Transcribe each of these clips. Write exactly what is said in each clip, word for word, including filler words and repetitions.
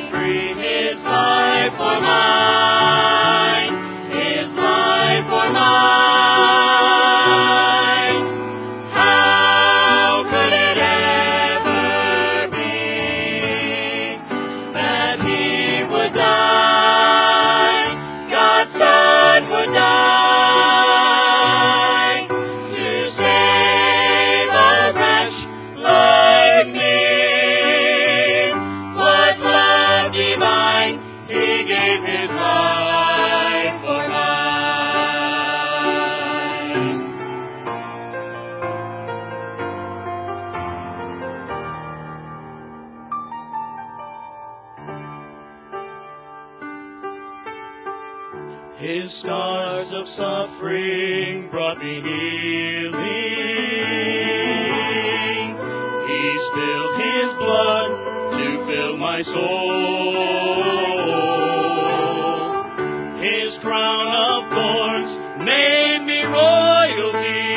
free, His life for mine, His life for mine. How could it ever be that He would die, God's Son would die, to save a wretch like me? What love divine, He gave His life for mine. His scars of suffering brought me healing. He spilled His blood to fill my soul. His crown of thorns made me royalty.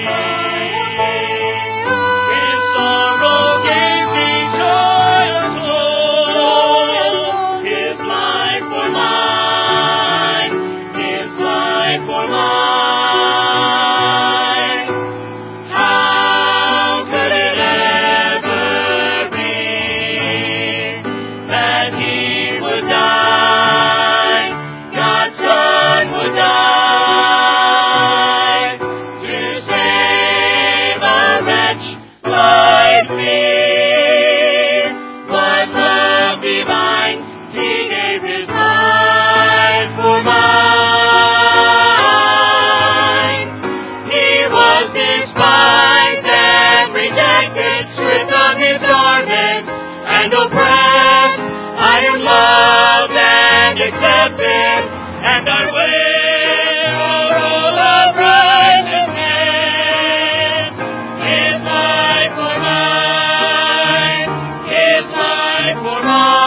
His sorrow gave me joy untold. His life for mine, His life for mine. How could it ever be that He would die, God's Son would die, to save a wretch like me? What love divine, He gave His life for mine. He was despised and rejected, stripped of His garment and oppressed. I am loved and accepted, and I wear a robe of righteousness. His life for mine, His life for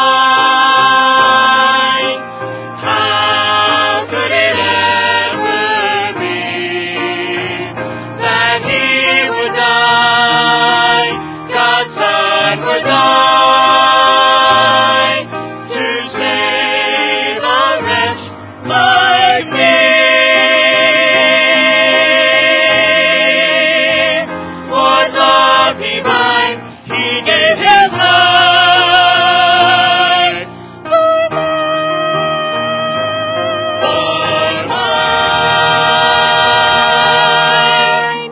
mine. How could it ever be that He would die, God's Son would die, to save a wretch like me? What love divine, He gave His life for mine.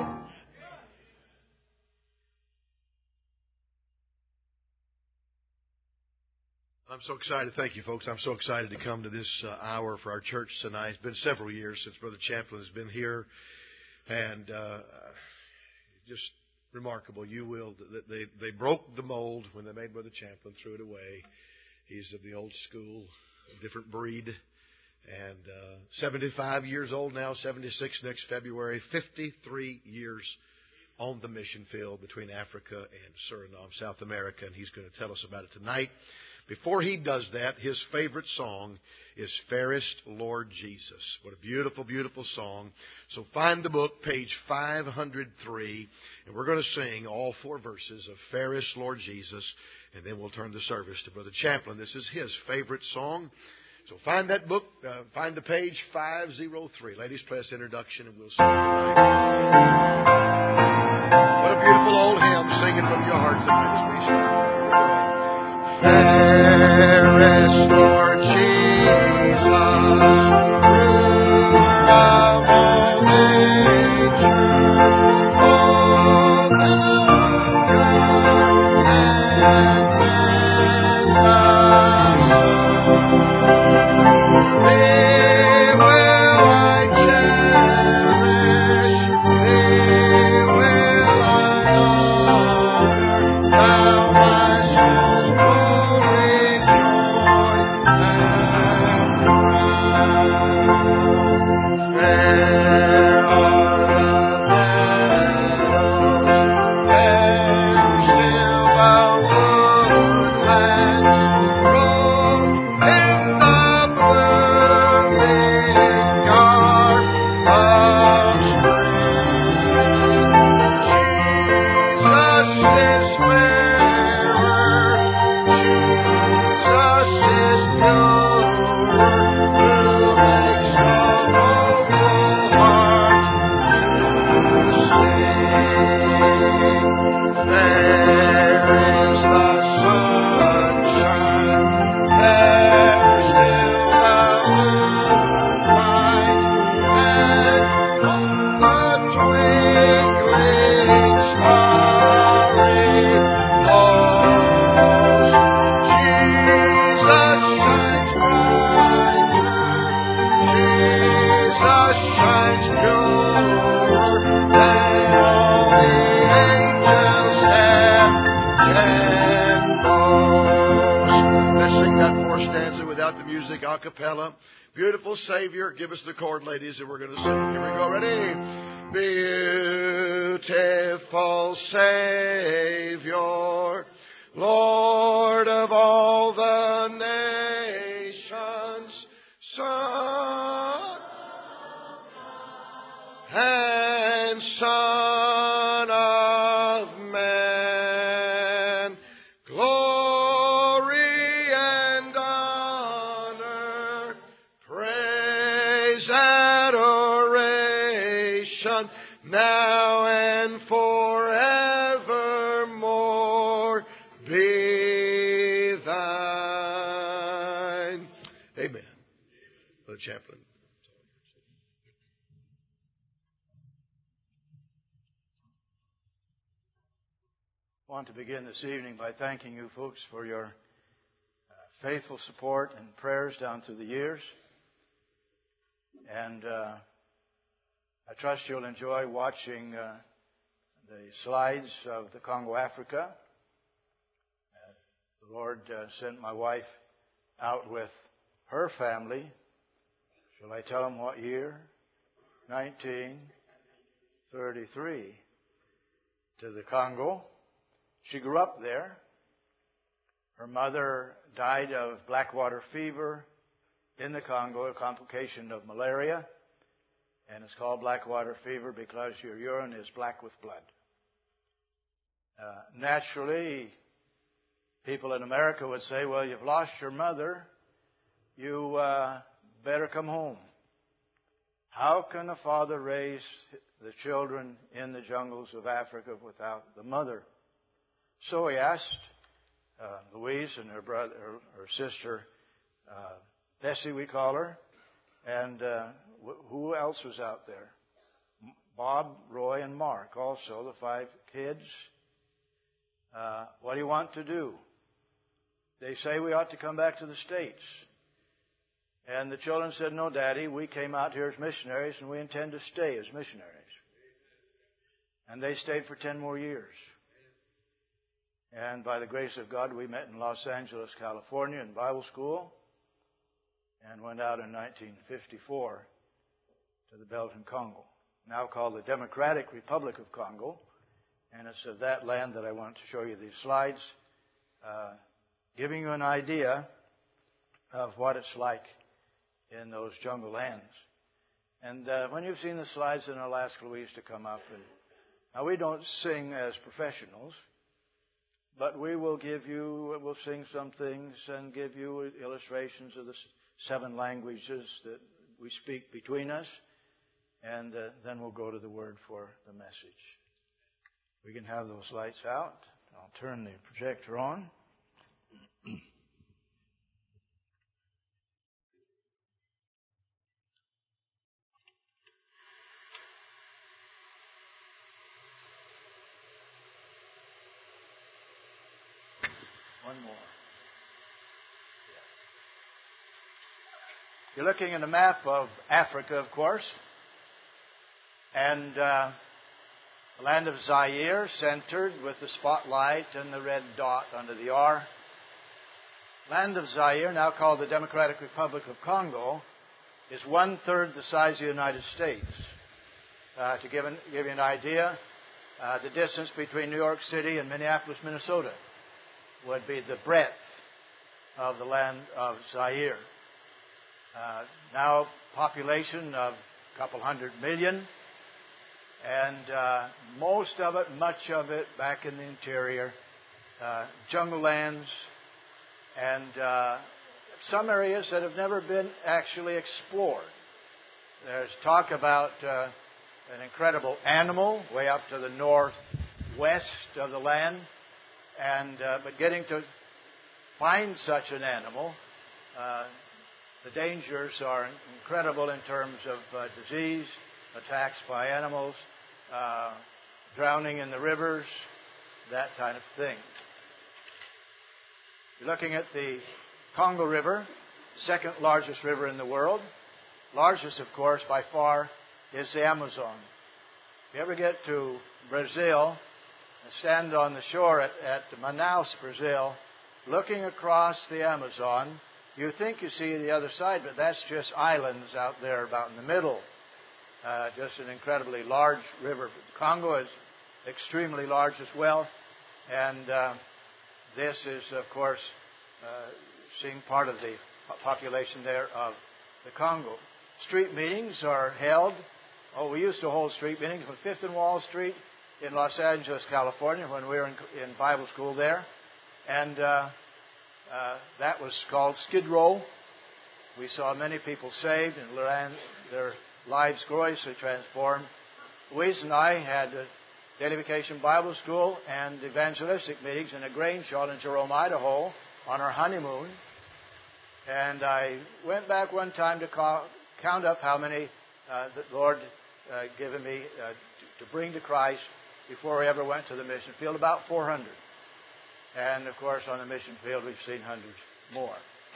I'm so excited. Thank you, folks. I'm so excited to come to this uh, hour for our church tonight. It's been several years since Brother Champlin has been here, and uh, just remarkable. You will. They they broke the mold when they made Brother Champlin, threw it away. He's of the old school, different breed, and uh, seventy-five years old now, seventy-six next February, fifty-three years on the mission field between Africa and Suriname, South America, and he's going to tell us about it tonight. Before he does that, his favorite song is Fairest Lord Jesus. What a beautiful, beautiful song. So find the book, page five hundred three, and we're going to sing all four verses of Fairest Lord Jesus, and then we'll turn the service to Brother Champlin. This is his favorite song. So find that book, uh, find the page five oh three. Ladies, play us introduction, and we'll sing tonight. What a beautiful old hymn, singing from your heart tonight as we sing. Fairest Lord Jesus, throughout all nature, all the young and thee will I cherish, thee will I honor, thou my soul's only joy. out the music a cappella. Beautiful Savior, give us the chord, ladies, and we're going to sing. Here we go. Ready? Beautiful Savior, Lord of all the nations, Son and Son of Man, glory and honor, praise, adoration, now and forevermore be thine. Amen. Brother Chaplain. I want to begin this evening by thanking you folks for your uh, faithful support and prayers down through the years. And uh, I trust you'll enjoy watching uh, the slides of the Congo, Africa. Uh, the Lord uh, sent my wife out with her family. Shall I tell them what year? nineteen thirty-three. To the Congo. She grew up there. Her mother died of blackwater fever in the Congo, a complication of malaria. And it's called blackwater fever because your urine is black with blood. Uh, naturally, people in America would say, well, you've lost your mother. You uh, better come home. How can a father raise the children in the jungles of Africa without the mother? So he asked uh, Louise and her brother, her, her sister, uh, Bessie, we call her, and uh, wh- who else was out there? Bob, Roy, and Mark, also the five kids. Uh, what do you want to do? They say we ought to come back to the States. And the children said, no, Daddy, we came out here as missionaries and we intend to stay as missionaries. And they stayed for ten more years. And by the grace of God, we met in Los Angeles, California in Bible school and went out in nineteen fifty-four to the Belgian Congo, now called the Democratic Republic of Congo. And it's of that land that I want to show you these slides, uh, giving you an idea of what it's like in those jungle lands. And uh, when you've seen the slides, then I'll ask Louise to come up. And now, we don't sing as professionals, but we will give you, we'll sing some things and give you illustrations of the seven languages that we speak between us. And uh, then we'll go to the Word for the message. We can have those lights out. I'll turn the projector on. One more. You're looking at a map of Africa, of course. And uh, the land of Zaire, centered with the spotlight and the red dot under the R. Land of Zaire, now called the Democratic Republic of Congo, is one-third the size of the United States. Uh, to give, an, give you an idea, uh, the distance between New York City and Minneapolis, Minnesota, would be the breadth of the land of Zaire. Uh, now, population of a couple hundred million, and uh, most of it, much of it, back in the interior, uh, jungle lands, and uh, some areas that have never been actually explored. There's talk about uh, an incredible animal way up to the northwest of the land. And uh, but getting to find such an animal, uh, the dangers are incredible in terms of uh, disease, attacks by animals, uh, drowning in the rivers, that kind of thing. You're looking at the Congo River, second largest river in the world. Largest, of course, by far, is the Amazon. If you ever get to Brazil, stand on the shore at, at Manaus, Brazil, looking across the Amazon, You think you see the other side, but that's just islands out there about in the middle. Uh, just an incredibly large river. The Congo is extremely large as well. And uh, this is, of course, uh, seeing part of the population there of the Congo. Street meetings are held. Oh, we used to hold street meetings on Fifth and Wall Street in Los Angeles, California, when we were in, in Bible school there. And uh, uh, that was called Skid Row. We saw many people saved and learned their lives gloriously transformed. Louise and I had a Daily Vacation Bible School and evangelistic meetings in a grain shop in Jerome, Idaho on our honeymoon. And I went back one time to call, count up how many uh, the Lord uh, given me uh, to, to bring to Christ before we ever went to the mission field, about four hundred. And, of course, on the mission field, we've seen hundreds more.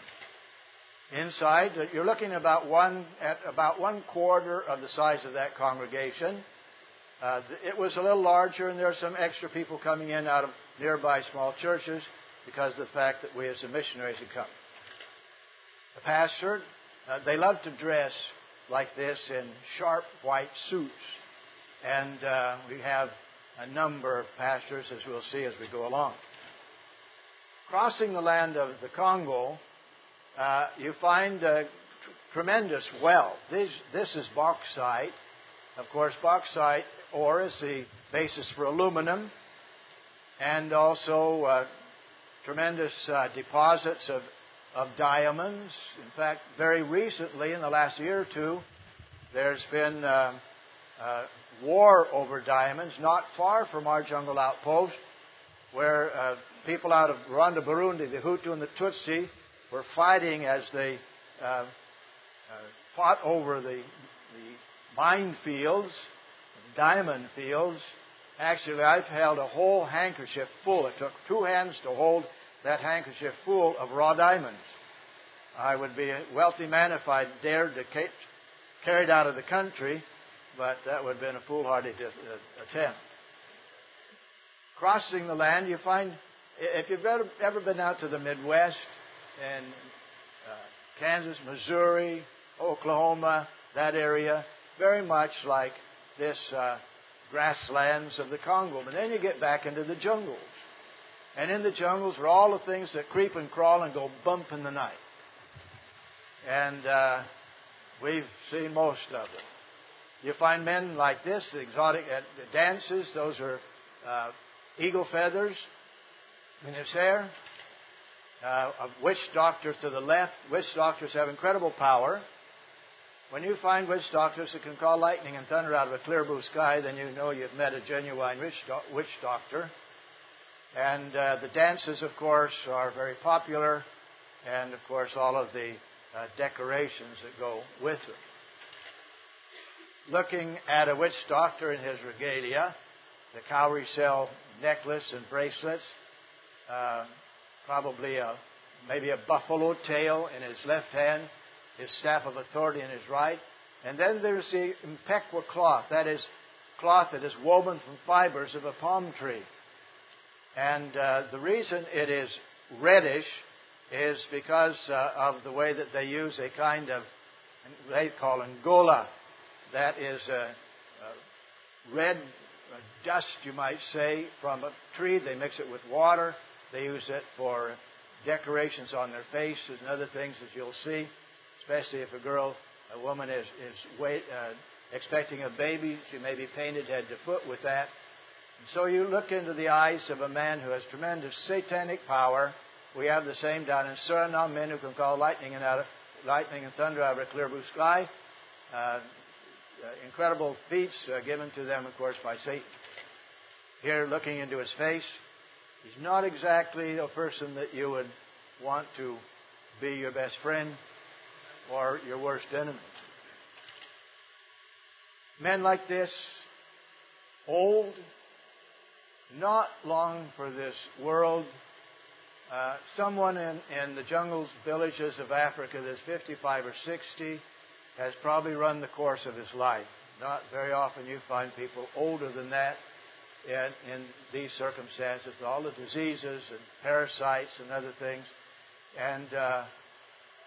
Inside, you're looking about one at about one quarter of the size of that congregation. Uh, it was a little larger, and there are some extra people coming in out of nearby small churches because of the fact that we as the missionaries had come. The pastor, uh, they love to dress like this in sharp white suits. And uh, we have a number of pastors, as we'll see as we go along. Crossing the land of the Congo, uh, you find uh, tr- tremendous wealth. This, this is bauxite. Of course, bauxite ore is the basis for aluminum, and also uh, tremendous uh, deposits of, of diamonds. In fact, very recently, in the last year or two, there's been uh, uh, war over diamonds not far from our jungle outpost, where uh, people out of Rwanda, Burundi, the Hutu and the Tutsi, were fighting as they uh, uh, fought over the, the mine fields, diamond fields. Actually, I've held a whole handkerchief full. It took two hands to hold that handkerchief full of raw diamonds. I would be a wealthy man if I dared to ca- carry it out of the country, but that would have been a foolhardy attempt. Crossing the land, you find, if you've ever, ever been out to the Midwest, in uh, Kansas, Missouri, Oklahoma, that area, very much like this uh, grasslands of the Congo. But then you get back into the jungles. And in the jungles are all the things that creep and crawl and go bump in the night. And uh, we've seen most of them. You find men like this, the exotic uh, the dances, those are uh, eagle feathers in his hair. Uh, a witch doctor to the left. Witch doctors have incredible power. When you find witch doctors that can call lightning and thunder out of a clear blue sky, then you know you've met a genuine witch, do- witch doctor. And uh, the dances, of course, are very popular. And, of course, all of the uh, decorations that go with them. Looking at a witch doctor in his regalia, the cowrie shell necklace and bracelets, uh, probably a, maybe a buffalo tail in his left hand, his staff of authority in his right. And then there's the impequa cloth. That is cloth that is woven from fibers of a palm tree. And uh, the reason it is reddish is because uh, of the way that they use a kind of, they call Angola. That is a, a red dust, you might say, from a tree. They mix it with water. They use it for decorations on their faces and other things, as you'll see, especially if a girl, a woman is, is wait, uh, expecting a baby. She may be painted head to foot with that. And so you look into the eyes of a man who has tremendous satanic power. We have the same down in Suriname, men who can call lightning and, out of, lightning and thunder out of a clear blue sky. Uh, uh, incredible feats uh, given to them, of course, by Satan. Here, looking into his face, he's not exactly a person that you would want to be your best friend or your worst enemy. Men like this, old, not long for this world. Uh, someone in, in the jungles, villages of Africa that's fifty-five or sixty has probably run the course of his life. Not very often you find people older than that in, in these circumstances, all the diseases and parasites and other things. And uh,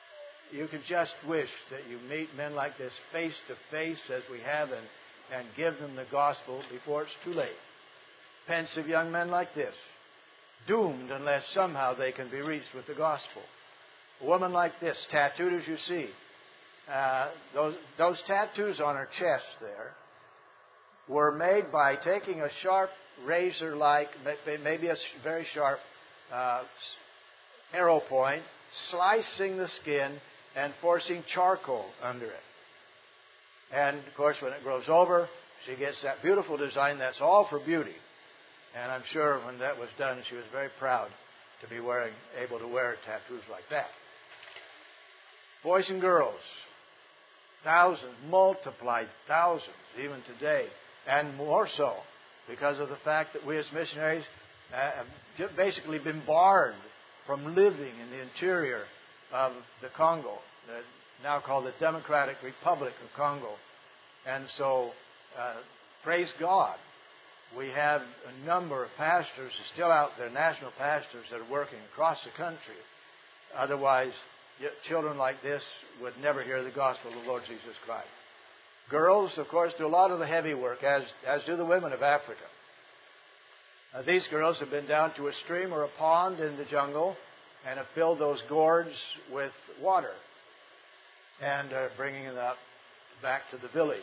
you could just wish that you meet men like this face to face as we have and, and give them the gospel before it's too late. Pensive young men like this, doomed unless somehow they can be reached with the gospel. A woman like this, tattooed as you see, uh, those, those tattoos on her chest there were made by taking a sharp razor-like, maybe a very sharp uh, arrow point, slicing the skin and forcing charcoal under it. And, of course, when it grows over, she gets that beautiful design. That's all for beauty. And I'm sure when that was done, she was very proud to be wearing, able to wear tattoos like that. Boys and girls, thousands, multiplied thousands, even today, and more so, because of the fact that we as missionaries uh, have basically been barred from living in the interior of the Congo, now called the Democratic Republic of Congo. And so, uh, praise God, we have a number of pastors still out there, national pastors, that are working across the country. Otherwise, children like this would never hear the gospel of the Lord Jesus Christ. Girls, of course, do a lot of the heavy work, as, as do the women of Africa. Uh, these girls have been down to a stream or a pond in the jungle and have filled those gourds with water and are bringing it up back to the village.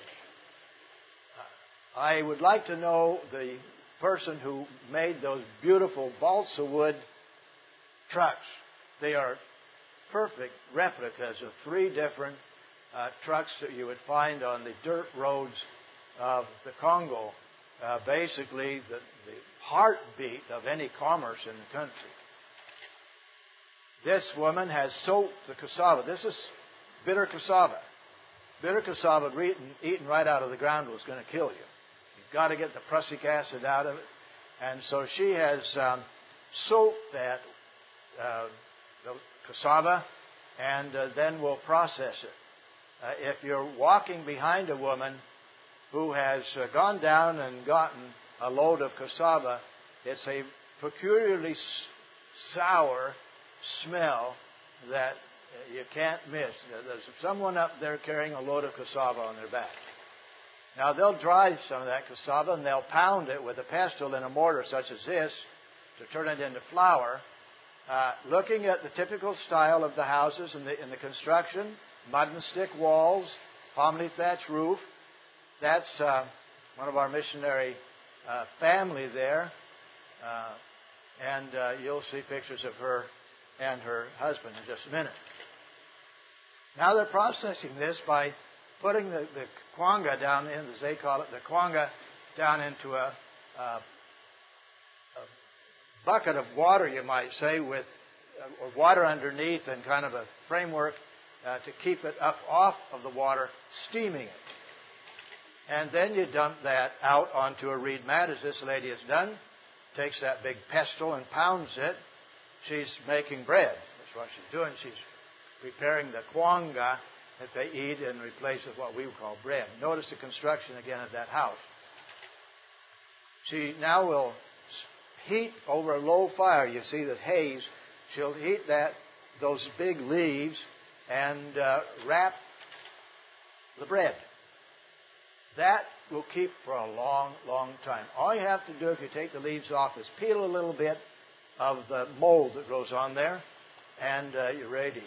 Uh, I would like to know the person who made those beautiful balsa wood trucks. They are perfect replicas of three different uh, trucks that you would find on the dirt roads of the Congo. Uh, basically, the, the heartbeat of any commerce in the country. This woman has soaked the cassava. This is bitter cassava. Bitter cassava eaten, eaten right out of the ground was going to kill you. You've got to get the prussic acid out of it. And so she has um, soaked that uh, the cassava and uh, then will process it. Uh, if you're walking behind a woman who has uh, gone down and gotten a load of cassava, it's a peculiarly sour smell that you can't miss. There's someone up there carrying a load of cassava on their back. Now, they'll dry some of that cassava and they'll pound it with a pestle in a mortar such as this to turn it into flour. Uh, looking at the typical style of the houses in the, in the construction, mud and stick walls, palm leaf thatch roof, that's uh, one of our missionary uh, family there. Uh, and uh, you'll see pictures of her and her husband in just a minute. Now they're processing this by putting the, the kwanga down in, as they call it, the kwanga down into a, a, a bucket of water, you might say, with uh, or water underneath and kind of a framework uh, to keep it up off of the water, steaming it. And then you dump that out onto a reed mat, as this lady has done. Takes that big pestle and pounds it. She's making bread. That's what she's doing. She's preparing the kwanga that they eat in replace of what we call bread. Notice the construction again of that house. She now will heat over a low fire. You see the haze. She'll heat that those big leaves and uh, wrap the bread. That will keep for a long, long time. All you have to do if you take the leaves off is peel a little bit of the mold that grows on there, and uh, you're ready.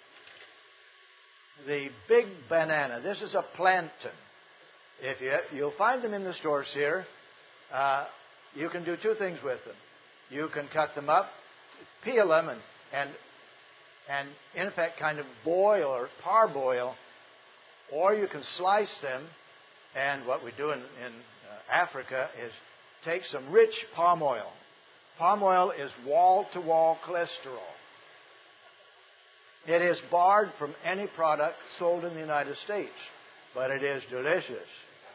The big banana. This is a plantain. If you, you'll find them in the stores here. Uh, you can do two things with them. You can cut them up, peel them, and and and in effect kind of boil or parboil, or you can slice them. And what we do in, in uh, Africa is take some rich palm oil. Palm oil is wall-to-wall cholesterol. It is barred from any product sold in the United States, but it is delicious.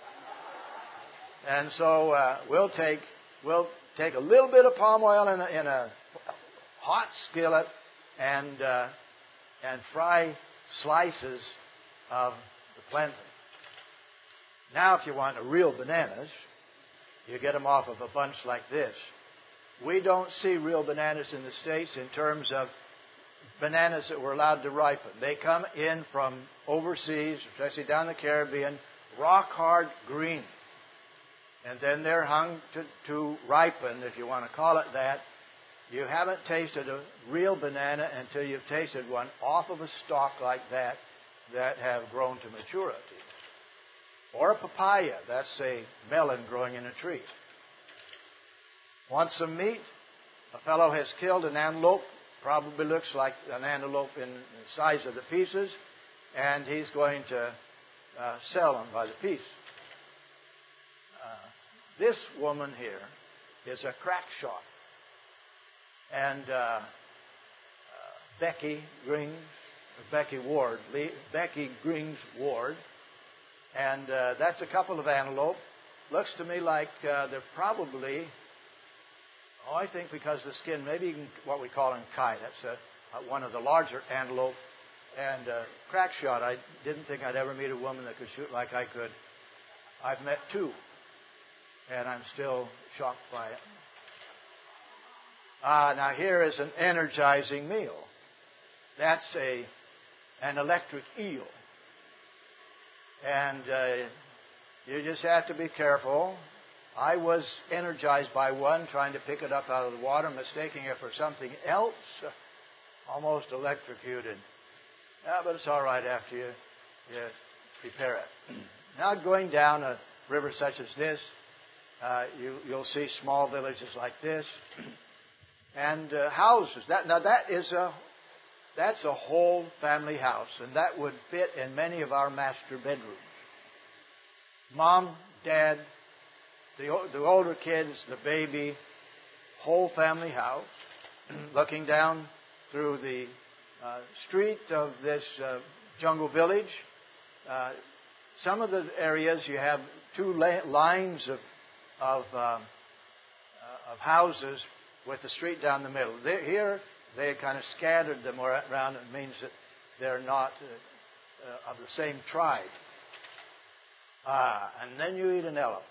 And so uh, we'll take we'll take a little bit of palm oil in a, in a hot skillet and uh, and fry slices of the plantain. Now, if you want real bananas, you get them off of a bunch like this. We don't see real bananas in the States in terms of bananas that were allowed to ripen. They come in from overseas, especially down the Caribbean, rock hard green. And then they're hung to, to ripen, if you want to call it that. You haven't tasted a real banana until you've tasted one off of a stalk like that that have grown to maturity. Or a papaya, that's a melon growing in a tree. Want some meat? A fellow has killed an antelope, probably looks like an antelope in the size of the pieces, and he's going to uh, sell them by the piece. Uh, this woman here is a crack shot. And uh, uh, Becky Grings, Becky Ward, Lee, Becky Grings Ward, and uh, that's a couple of antelope. Looks to me like uh, they're probably, oh, I think because of the skin, maybe even what we call an kai. That's a, a, one of the larger antelope. And uh, crack shot, I didn't think I'd ever meet a woman that could shoot like I could. I've met two, and I'm still shocked by it. Ah, now here is an energizing meal. That's a an electric eel. And uh, you just have to be careful. I was energized by one, trying to pick it up out of the water, mistaking it for something else, almost electrocuted. Yeah, but it's all right after you, you prepare it. Now going down a river such as this, uh, you, you'll see small villages like this. And uh, houses. That, now that is a that's a whole family house, and that would fit in many of our master bedrooms. Mom, Dad, the the older kids, the baby, whole family house. Looking down through the uh, street of this uh, jungle village, uh, some of the areas you have two la- lines of of uh, uh, of houses, with the street down the middle. They, here, they kind of scattered them around. It means that they're not uh, uh, of the same tribe. Ah, and then you eat an elephant.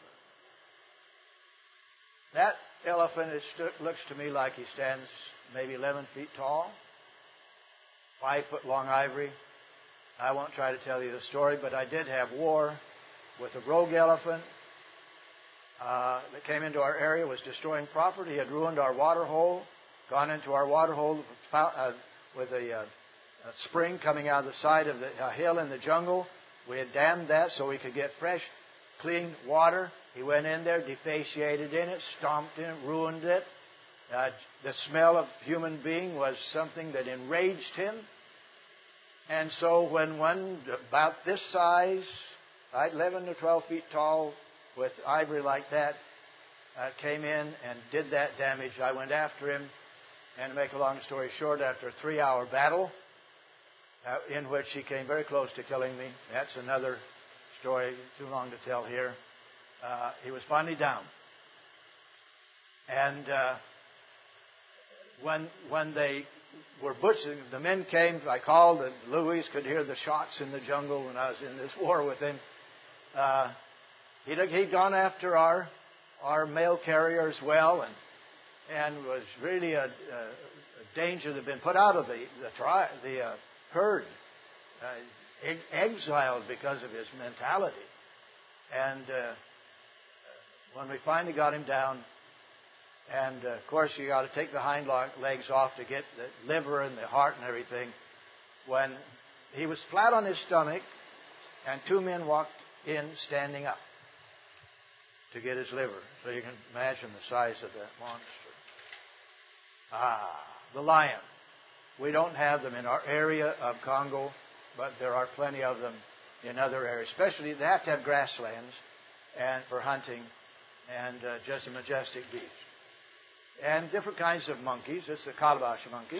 That elephant is, looks to me like he stands maybe eleven feet tall, five foot long ivory. I won't try to tell you the story, but I did have war with a rogue elephant. Uh, that came into our area, was destroying property. He had ruined our water hole, gone into our water hole uh, with a, uh, a spring coming out of the side of the uh, hill in the jungle. We had dammed that so we could get fresh, clean water. He went in there, defeciated in it, stomped in it, ruined it. Uh, the smell of human being was something that enraged him. And so when one about this size, right, eleven to twelve feet tall, with ivory like that, uh, came in and did that damage. I went after him, and to make a long story short, after a three-hour battle, uh, in which he came very close to killing me. That's another story, too long to tell here. Uh, he was finally down. And uh, when when they were butchering, the men came, I called, and Louis could hear the shots in the jungle when I was in this war with him. Uh, He'd, he'd gone after our our mail carrier as well, and and was really a, a, a danger that had been put out of the the, tri, the uh, herd, uh, exiled because of his mentality. And uh, when we finally got him down, and uh, of course you got to take the hind legs off to get the liver and the heart and everything. When he was flat on his stomach, and two men walked in standing up to get his liver. So you can imagine the size of that monster. Ah, the lion. We don't have them in our area of Congo, but there are plenty of them in other areas. Especially, they have to have grasslands and for hunting, and uh, just a majestic beast. And different kinds of monkeys. This is a calabash monkey.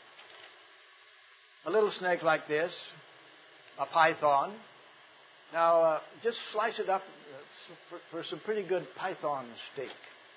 A little snake like this, a python. Now, uh, just slice it up for, for some pretty good python steak.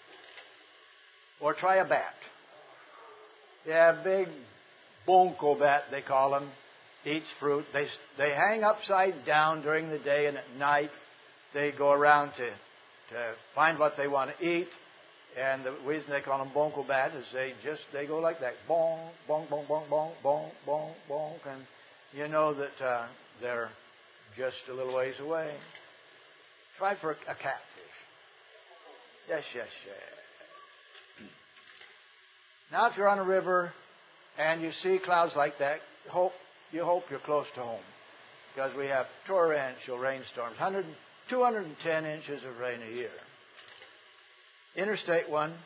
Or try a bat. Yeah, big bonko bat, they call them. Eats fruit. They they hang upside down during the day, and at night they go around to, to find what they want to eat. And the reason they call them bonko bat is they just, they go like that. Bong, bong, bong, bong, bong, bong, bong, bong. And you know that uh, they're just a little ways away. Try for a, a catfish. Yes, yes, yes. Now if you're on a river and you see clouds like that, hope you hope you're close to home. Because we have torrential rainstorms, one hundred, two hundred ten inches of rain a year. Interstate one.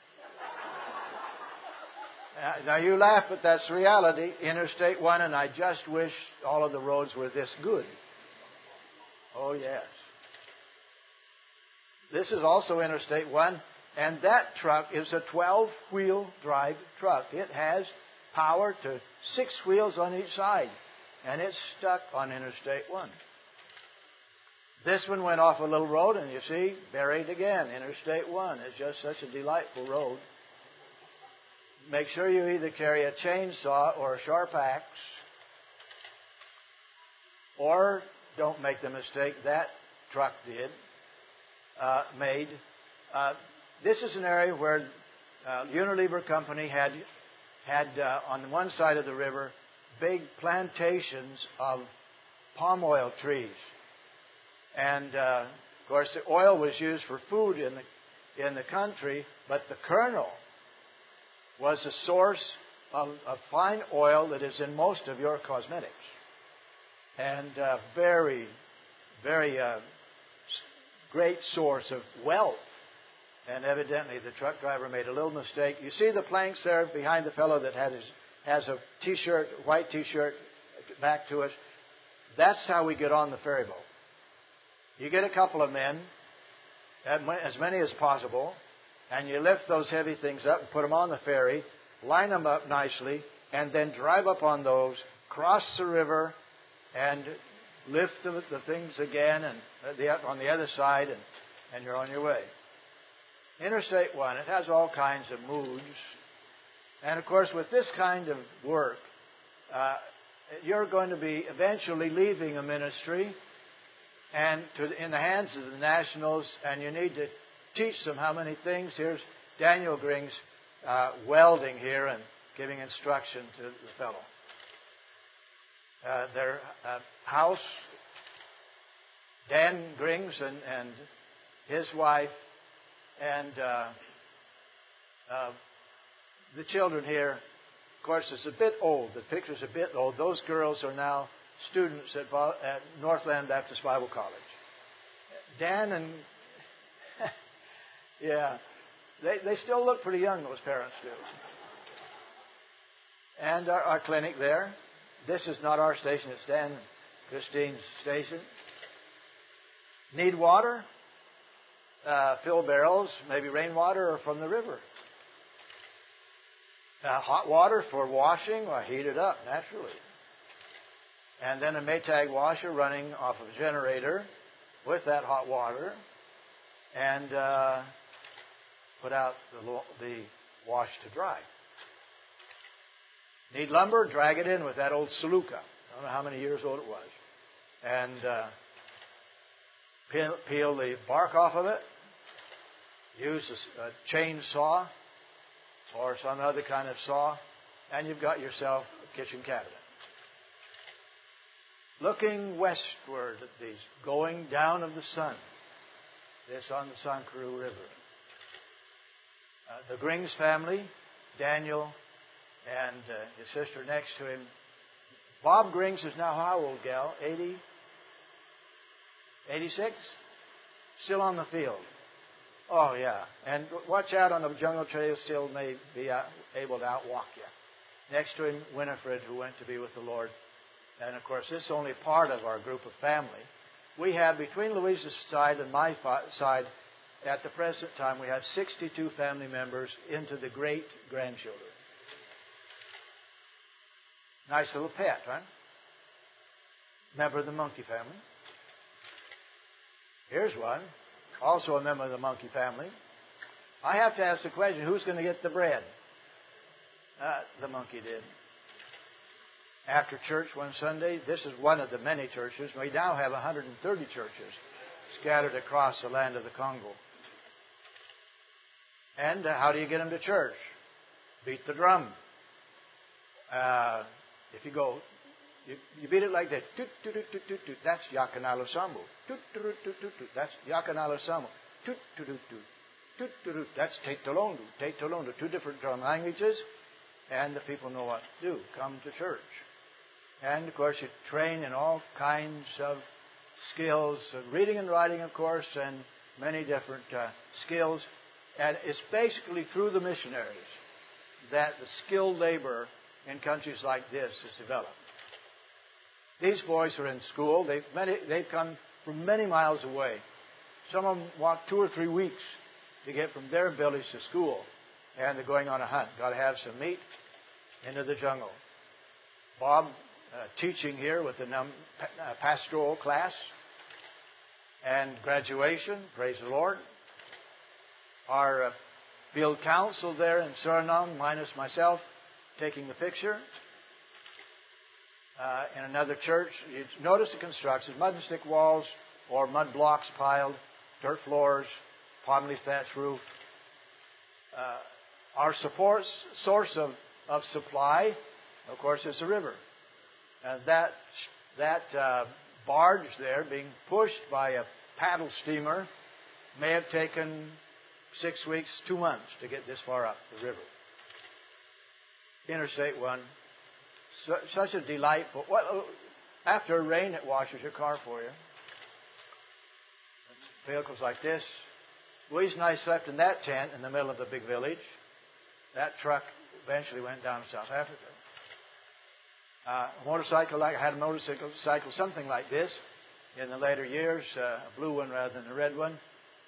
Now you laugh, but that's reality. Interstate one, and I just wish all of the roads were this good. Oh yes. This is also Interstate one, and that truck is a twelve-wheel drive truck. It has power to six wheels on each side, and it's stuck on Interstate one. This one went off a little road, and you see, buried again. Interstate one is just such a delightful road. Make sure you either carry a chainsaw or a sharp axe, or don't make the mistake that truck did, uh, made. Uh, this is an area where uh, Unilever Company had had uh, on one side of the river big plantations of palm oil trees. And, uh, of course, the oil was used for food in the in the country, but the kernel was a source of, of fine oil that is in most of your cosmetics. And uh, very, very uh, great source of wealth. And evidently the truck driver made a little mistake. You see the planks there behind the fellow that had his, has a T-shirt, white T-shirt back to us? That's how we get on the ferry boat. You get a couple of men, as many as possible, and you lift those heavy things up and put them on the ferry, line them up nicely, and then drive up on those, cross the river, and lift the, the things again and the, on the other side, and, and you're on your way. Interstate one, it has all kinds of moods. And of course, with this kind of work, uh, you're going to be eventually leaving a ministry and to, in the hands of the nationals, and you need to teach them how many things. Here's Daniel Grings uh, welding here and giving instruction to the fellow. Uh, their uh, house, Dan Grings and, and his wife, and uh, uh, the children here, of course, it's a bit old. The picture's a bit old. Those girls are now students at, at Northland Baptist Bible College. Dan and yeah, they they still look pretty young. Those parents do. And our, our clinic there. This is not our station. It's Dan and Christine's station. Need water? Uh, fill barrels, maybe rainwater or from the river. Uh, hot water for washing, or heat it up naturally. And then a Maytag washer running off of a generator with that hot water, and uh, put out the, the wash to dry. Need lumber? Drag it in with that old Saluka. I don't know how many years old it was. And uh, peel, peel the bark off of it. Use a, a chainsaw or some other kind of saw, and you've got yourself a kitchen cabinet. Looking westward at these, going down of the sun. This on the Sankaroo River. Uh, the Grings family, Daniel, and uh, his sister next to him. Bob Grings is now how old, gal? eighty? eighty-six? Still on the field. Oh, yeah. And watch out on the jungle trail, still may be out, able to outwalk you. Next to him, Winifred, who went to be with the Lord. And, of course, this is only part of our group of family. We have, between Louisa's side and my side, at the present time, we have sixty-two family members into the great-grandchildren. Nice little pet, right? Member of the monkey family. Here's one. Also a member of the monkey family. I have to ask the question, who's going to get the bread? Uh, the monkey did. After church one Sunday, this is one of the many churches. We now have one hundred thirty churches scattered across the land of the Congo. And uh, how do you get them to church? Beat the drum. Uh, if you go, you, you beat it like this. Toot, toot, toot, toot, toot, toot. That's Yakanalo Sambo. Toot, toot, toot, toot, toot, toot. That's Yakanalo Sambo. Toot, toot, toot, toot. Toot, toot, toot. That's Tate Tolondu. Tate Tolondu. Two different drum languages. And the people know what to do. Come to church. And, of course, you train in all kinds of skills. Uh, reading and writing, of course, and many different uh, skills. And it's basically through the missionaries that the skilled labor in countries like this is developed. These boys are in school. They've, many, they've come from many miles away. Some of them walk two or three weeks to get from their village to school. And they're going on a hunt. Got to have some meat into the jungle. Bob uh, teaching here with the num- uh, pastoral class and graduation. Praise the Lord. Our uh, field council there in Suriname, minus myself, taking the picture. Uh, in another church, you notice the construction: mud and stick walls or mud blocks piled, dirt floors, palm leaf thatch roof. Uh, our support source of, of supply, of course, is the river. And that that uh, barge there, being pushed by a paddle steamer, may have taken six weeks, two months to get this far up the river. Interstate one, su- such a delightful. Well, after a rain, it washes your car for you. Vehicles like this. Louise and I slept in that tent in the middle of the big village. That truck eventually went down to South Africa. Uh, a motorcycle, like I had a motorcycle, cycle something like this in the later years, uh, a blue one rather than a red one.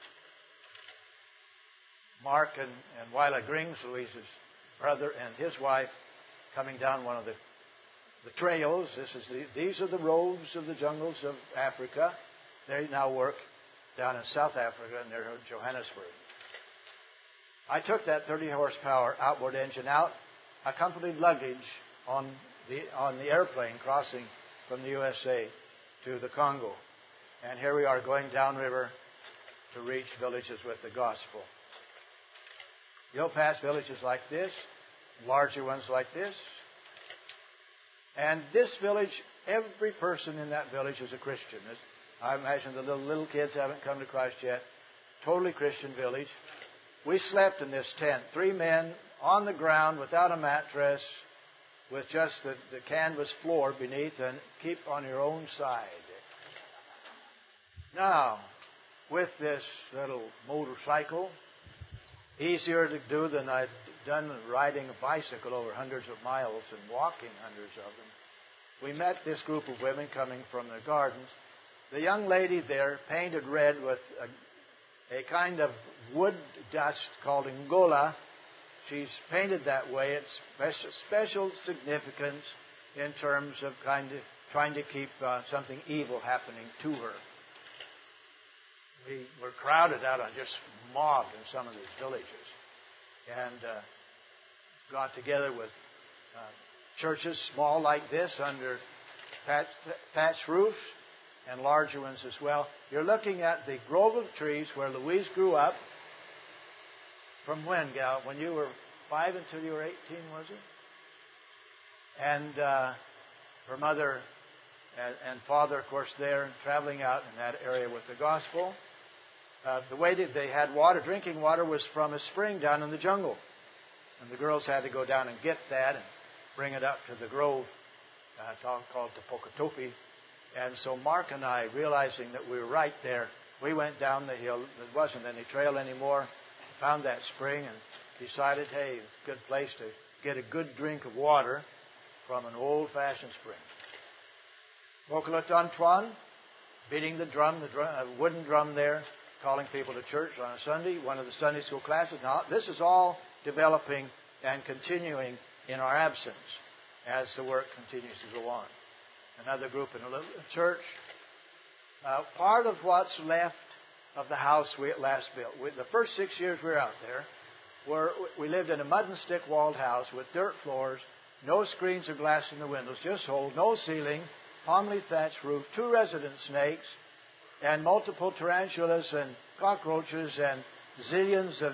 Mark and, and Wyla Grings, Louise's brother, and his wife, coming down one of the the trails. This is the, these are the roads of the jungles of Africa. They now work down in South Africa near Johannesburg. I took that thirty horsepower outboard engine out, accompanied luggage on the on the airplane crossing from the U S A to the Congo. And here we are going downriver to reach villages with the gospel. You'll pass villages like this, larger ones like this. And this village, every person in that village is a Christian. I imagine the little, little kids haven't come to Christ yet. Totally Christian village. We slept in this tent, three men on the ground without a mattress, with just the, the canvas floor beneath, and keep on your own side. Now, with this little motorcycle, easier to do than I've done riding a bicycle over hundreds of miles and walking hundreds of them. We met this group of women coming from their gardens. The young lady there, painted red with a, a kind of wood dust called Ngola. She's painted that way. It's special, special significance in terms of kind of trying to keep uh, something evil happening to her. We were crowded out on just mobbed in some of these villages, and uh, got together with uh, churches small like this under thatch, thatch roofs, and larger ones as well. You're looking at the grove of trees where Louise grew up. From when, gal? When you were five until you were eighteen, was it? And uh, her mother and, and father, of course, there, traveling out in that area with the gospel. Uh, the way that they had water, drinking water, was from a spring down in the jungle. And the girls had to go down and get that and bring it up to the grove. Uh, it's all called the Pokotopi. And so Mark and I, realizing that we were right there, we went down the hill. There wasn't any trail anymore. Found that spring and decided, hey, it's a good place to get a good drink of water from an old-fashioned spring. Mokulat Antoine, beating the drum, the drum, uh, wooden drum there, calling people to church on a Sunday, one of the Sunday school classes. Now, this is all developing and continuing in our absence as the work continues to go on. Another group in a little church. Uh, part of what's left of the house we at last built. We, the first six years we were out there, were, we lived in a mud and stick walled house with dirt floors, no screens or glass in the windows, just holes, no ceiling, palm leaf thatch roof, two resident snakes, and multiple tarantulas and cockroaches and zillions of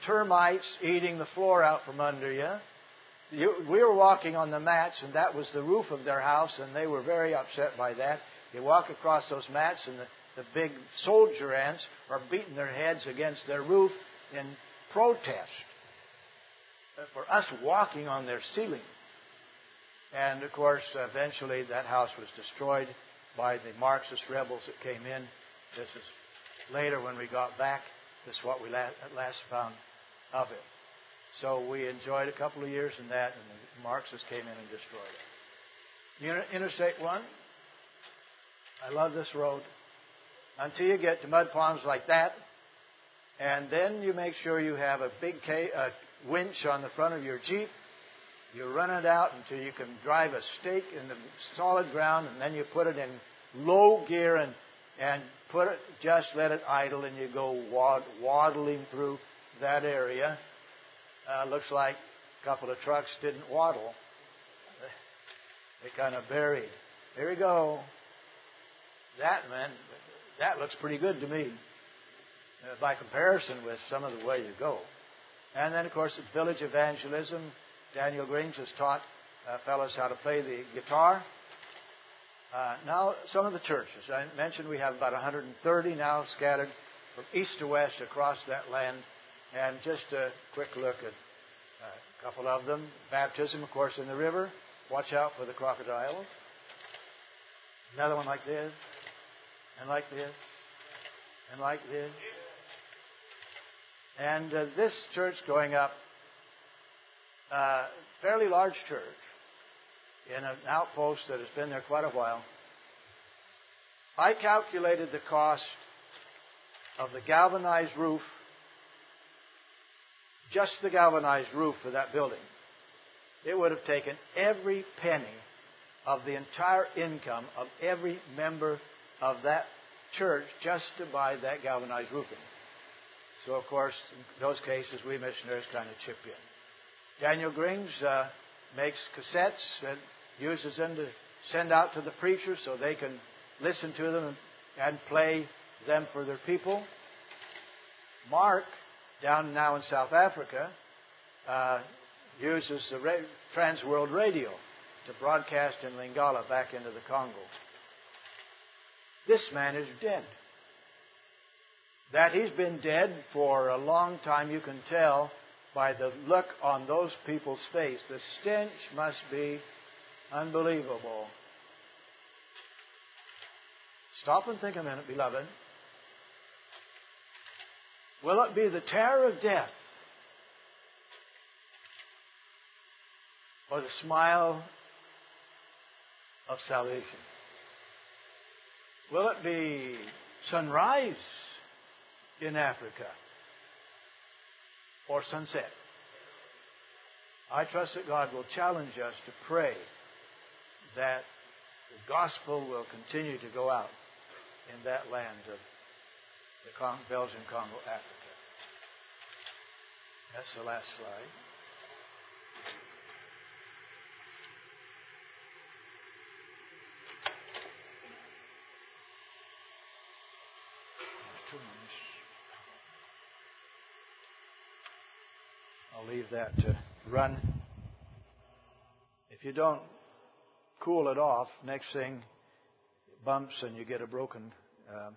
termites eating the floor out from under you. you. We were walking on the mats, and that was the roof of their house, and they were very upset by that. You walk across those mats, and the, the big soldier ants are beating their heads against their roof in protest for us walking on their ceiling. And, of course, eventually that house was destroyed by the Marxist rebels that came in. This is later when we got back. This is what we at last found of it. So we enjoyed a couple of years in that, and the Marxists came in and destroyed it. Interstate one. I love this road. Until you get to mud ponds like that, and then you make sure you have a big ca- uh, winch on the front of your Jeep. You run it out until you can drive a stake in the solid ground, and then you put it in low gear and and put it, just let it idle, and you go wad, waddling through that area. Uh, looks like a couple of trucks didn't waddle. They kind of buried. Here we go. That, man, that looks pretty good to me uh, by comparison with some of the way you go. And then, of course, the village evangelism. Daniel Grings has taught uh, fellows how to play the guitar. Uh, now, some of the churches. I mentioned we have about one hundred thirty now scattered from east to west across that land. And just a quick look at uh, a couple of them. Baptism, of course, in the river. Watch out for the crocodiles. Another one like this. And like this. And like this. And uh, this church going up, uh, fairly large church, in an outpost that has been there quite a while. I calculated the cost of the galvanized roof, just the galvanized roof for that building. It would have taken every penny of the entire income of every member of that church just to buy that galvanized roofing. So, of course, in those cases, we missionaries kind of chip in. Daniel Grings uh, makes cassettes and uses them to send out to the preachers so they can listen to them and, and play them for their people. Mark, down now in South Africa, uh, uses the ra- Trans World Radio to broadcast in Lingala back into the Congo. This man is dead. That he's been dead for a long time, you can tell by the look on those people's face. The stench must be unbelievable. Stop and think a minute, beloved. Will it be the terror of death or the smile of salvation? Will it be sunrise in Africa or sunset? I trust that God will challenge us to pray that the gospel will continue to go out in that land of the Cong- Belgian Congo, Africa. That's the last slide. I'll leave that to run. If you don't cool it off, next thing it bumps and you get a broken uh,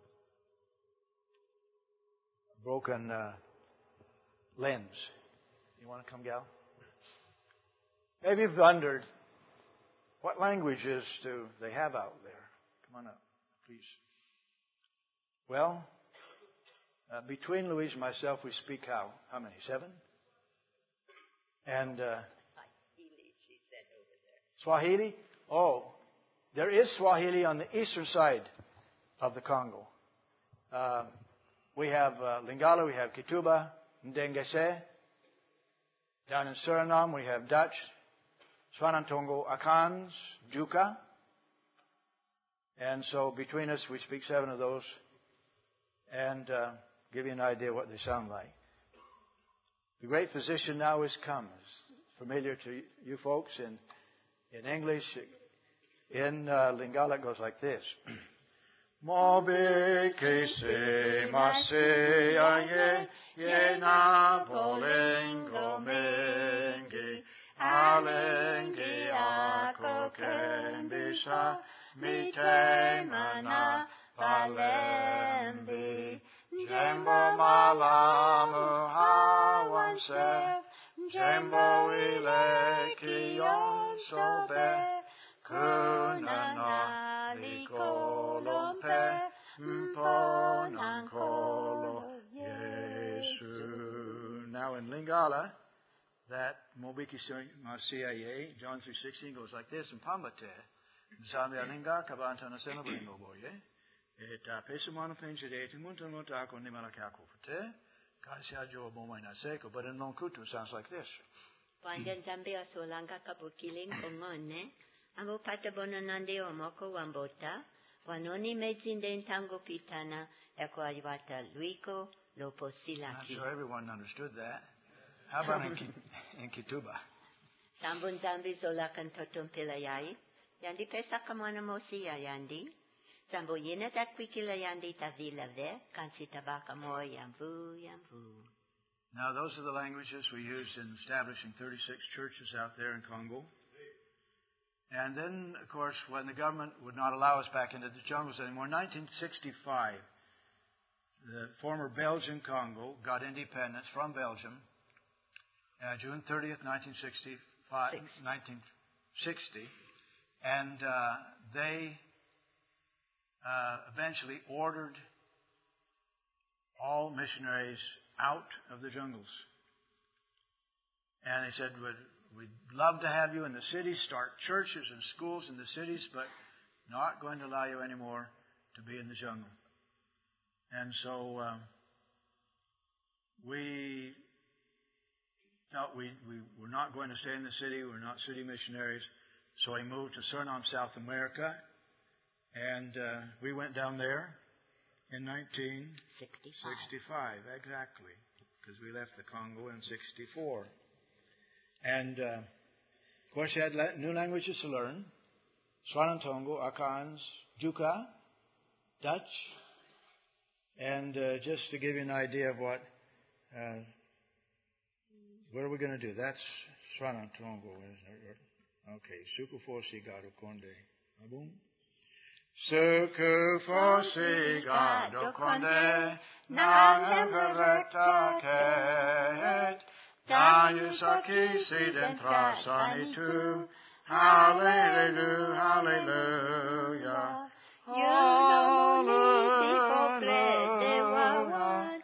broken uh, lens. You want to come, gal? Maybe you've wondered, what languages do they have out there? Come on up, please. Well, uh, between Louise and myself, we speak how? How many? Seven? And uh, Swahili, she said over there. Swahili? Oh, there is Swahili on the eastern side of the Congo. Uh, we have uh, Lingala, we have Kituba, Ndengese. Down in Suriname, we have Dutch, Swanantongo, Akans, Juka. And so between us, we speak seven of those. And uh, give you an idea what they sound like. The great physician now is come. It's familiar to you folks in in English. In uh, Lingala, it goes like this. Mobi kisi masia ye ye na bolengo mengi alengi ako kembisa mite mana palembi jembo malamu hawanse jembo ile kiyon sobe kunana likolompe mponankolo Yesu. Now in Lingala, that Mobiki Marciaye, John three sixteen goes like this in Pambate. Zambia Linga Kabantana Senabringo Boye. Et Pesimano Pinchide, Muntamuta con Nimalakaku Fate, Kasia Jo Bomaina Seco, but in Lonkutu sounds like this. Pandan Zambia Solanga Kabukiling Omone, Amo Patabonanande Omoko Wambota, Wanoni Medzinde Tango Pitana, Equayvata Luico, Lopo Silaki. I'm sure everyone understood that. How about in, in Kituba? Sambun Zambi Zolakan Totum Pilayai, Yandi Pesakamana Mosia Yandi, Sambo Yena Takwikila Yandi Tavila Ve, Kansitabaka Mo Yambu Yambu. Now, those are the languages we used in establishing thirty-six churches out there in Congo. And then, of course, when the government would not allow us back into the jungles anymore, in nineteen sixty-five, the former Belgian Congo got independence from Belgium, uh, June thirtieth, nineteen sixty-five, nineteen sixty, and uh, they uh, eventually ordered all missionaries out of the jungles. And they said, we'd love to have you in the cities, start churches and schools in the cities, but not going to allow you anymore to be in the jungle. And so uh, we felt we, we were not going to stay in the city. We're not city missionaries. So we moved to Suriname, South America. And uh, we went down there in nineteen sixty-five, exactly, because we left the Congo in sixty-four. And, uh, of course, you had new languages to learn. Swanantongo, Akaans, Juka, Dutch. And uh, just to give you an idea of what, uh, what are we going to do? That's Swanantongo. Okay, Sukufosi Gado Konde. Abum. Sukufosi Gado Konde. Nangavereta Ket. Danyusaki Siden Trasanitu. Hallelujah, hallelujah. Hallelujah.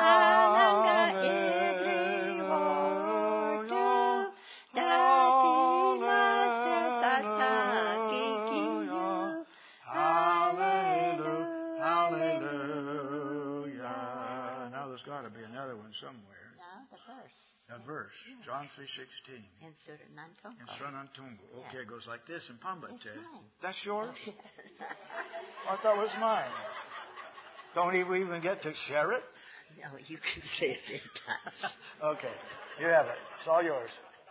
Hallelujah. Now there's got to be another one somewhere. Now the verse. A verse, John three sixteen. In Surinantongo. In Surinantongo. Okay, it goes like this in Pambate. That's yours? I thought it was mine. Don't we even get to share it? No, you can say it in time. Okay, you have it. It's all yours.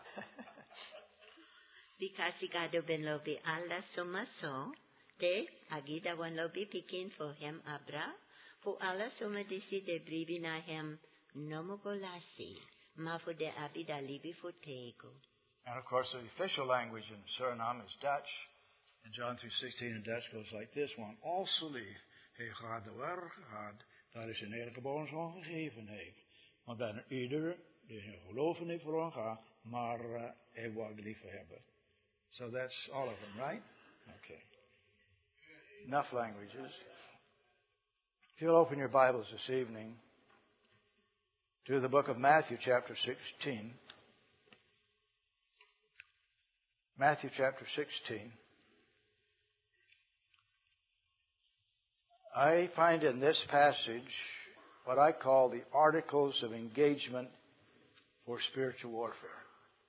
Bikasigado ben lobi alla sumaso, te agida wan lobi pikin for him abra, for alla suma disi de bribina him nomogolasi. And of course, the official language in Suriname is Dutch. And John three sixteen in Dutch goes like this one. Also lief, hij gaat de weg gaat, daar is een hele geboren zoon gegeven heeft. Want bijna ieder die zijn geloven niet verloren gaat, maar uh, hij wil lief hebben. So that's all of them, right? Okay. Enough languages. If you'll open your Bibles this evening to the book of Matthew, chapter sixteen. Matthew, chapter sixteen. I find in this passage what I call the articles of engagement for spiritual warfare.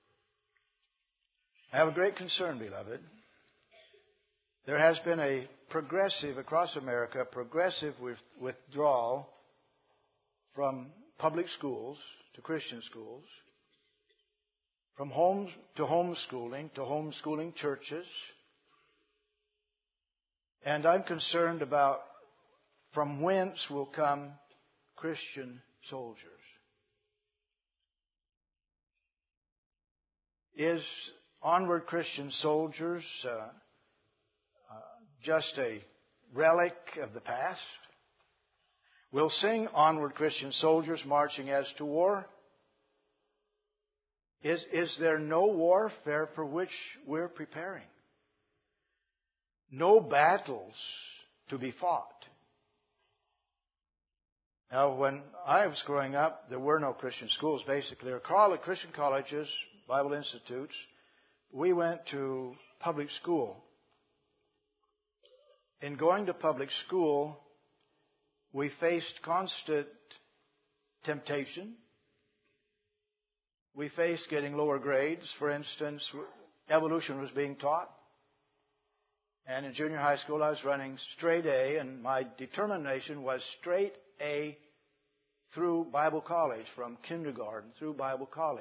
I have a great concern, beloved. There has been a progressive, across America, progressive withdrawal from public schools to Christian schools, from home to homeschooling to homeschooling churches. And I'm concerned about from whence will come Christian soldiers? Is Onward Christian Soldiers uh, uh, just a relic of the past? We'll sing Onward Christian Soldiers marching as to war. Is, is there no warfare for which we're preparing? No battles to be fought? Now, when I was growing up, there were no Christian schools, basically. Or called Christian colleges, Bible institutes. We went to public school. In going to public school, we faced constant temptation. We faced getting lower grades. For instance, evolution was being taught. And in junior high school, I was running straight A, and my determination was straight A through Bible college, from kindergarten through Bible college.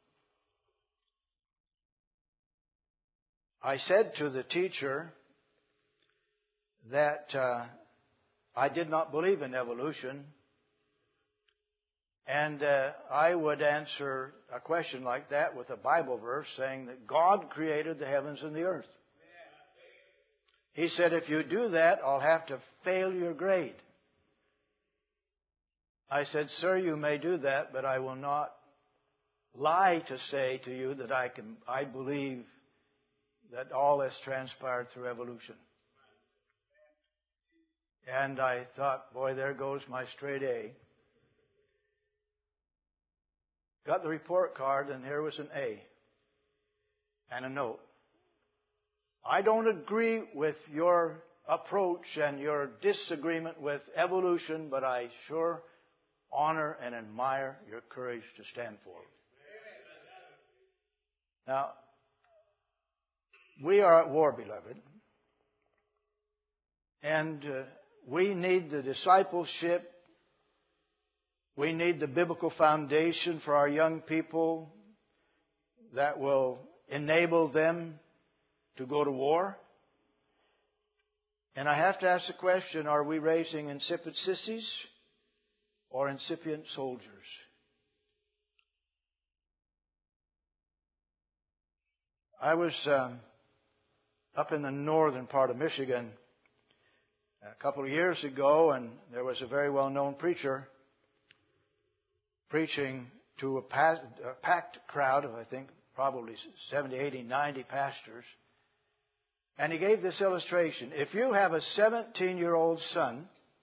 I said to the teacher that uh, I did not believe in evolution, and uh, I would answer a question like that with a Bible verse saying that God created the heavens and the earth. He said, if you do that, I'll have to fail your grade. I said, sir, you may do that, but I will not lie to say to you that I can, I believe that all has transpired through evolution. And I thought, boy, there goes my straight A. Got the report card, and here was an A and a note. I don't agree with your approach and your disagreement with evolution, but I sure honor and admire your courage to stand for it. Now, we are at war, beloved. And uh, we need the discipleship. We need the biblical foundation for our young people that will enable them to go to war. And I have to ask the question, are we raising insipid sissies or incipient soldiers? I was um, up in the northern part of Michigan a couple of years ago, and there was a very well-known preacher preaching to a, pa- a packed crowd of, I think, probably seventy, eighty, ninety pastors. And he gave this illustration. If you have a seventeen-year-old son,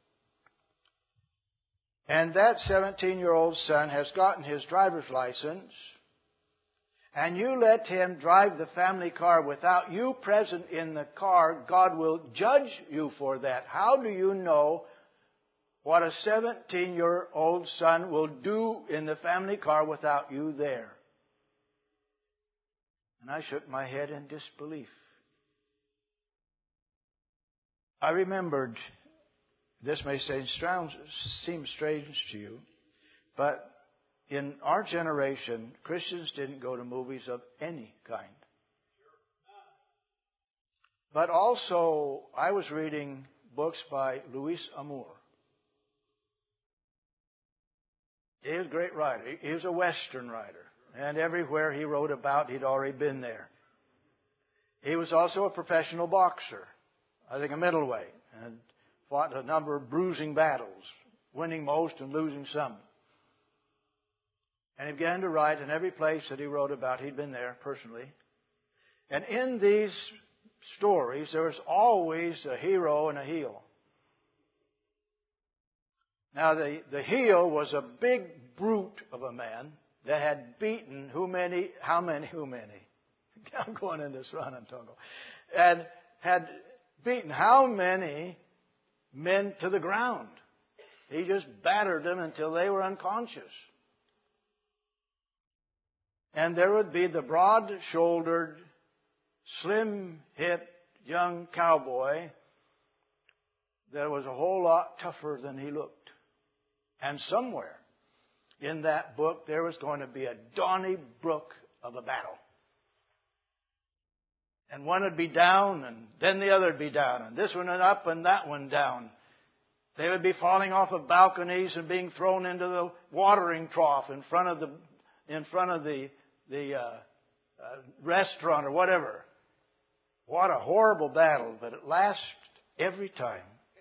and that seventeen-year-old son has gotten his driver's license, and you let him drive the family car without you present in the car, God will judge you for that. How do you know what a seventeen-year-old son will do in the family car without you there? And I shook my head in disbelief. I remembered, this may seem strange to you, but in our generation, Christians didn't go to movies of any kind. But also, I was reading books by Louis Amour. He was a great writer. He was a Western writer. And everywhere he wrote about, he'd already been there. He was also a professional boxer, I think a middleweight, and fought a number of bruising battles, winning most and losing some. And he began to write, in every place that he wrote about, he'd been there personally. And in these stories, there was always a hero and a heel. Now, the, the heel was a big brute of a man that had beaten who many, how many, who many? I'm going in this run, I'm talking. And had beaten how many men to the ground. He just battered them until they were unconscious. And there would be the broad-shouldered, slim-hipped young cowboy that was a whole lot tougher than he looked. And somewhere in that book, there was going to be a Donnybrook of a battle. And one would be down, and then the other would be down, and this one went up, and that one down. They would be falling off of balconies and being thrown into the watering trough in front of the in front of the the uh, uh, restaurant or whatever. What a horrible battle! But at last, every time,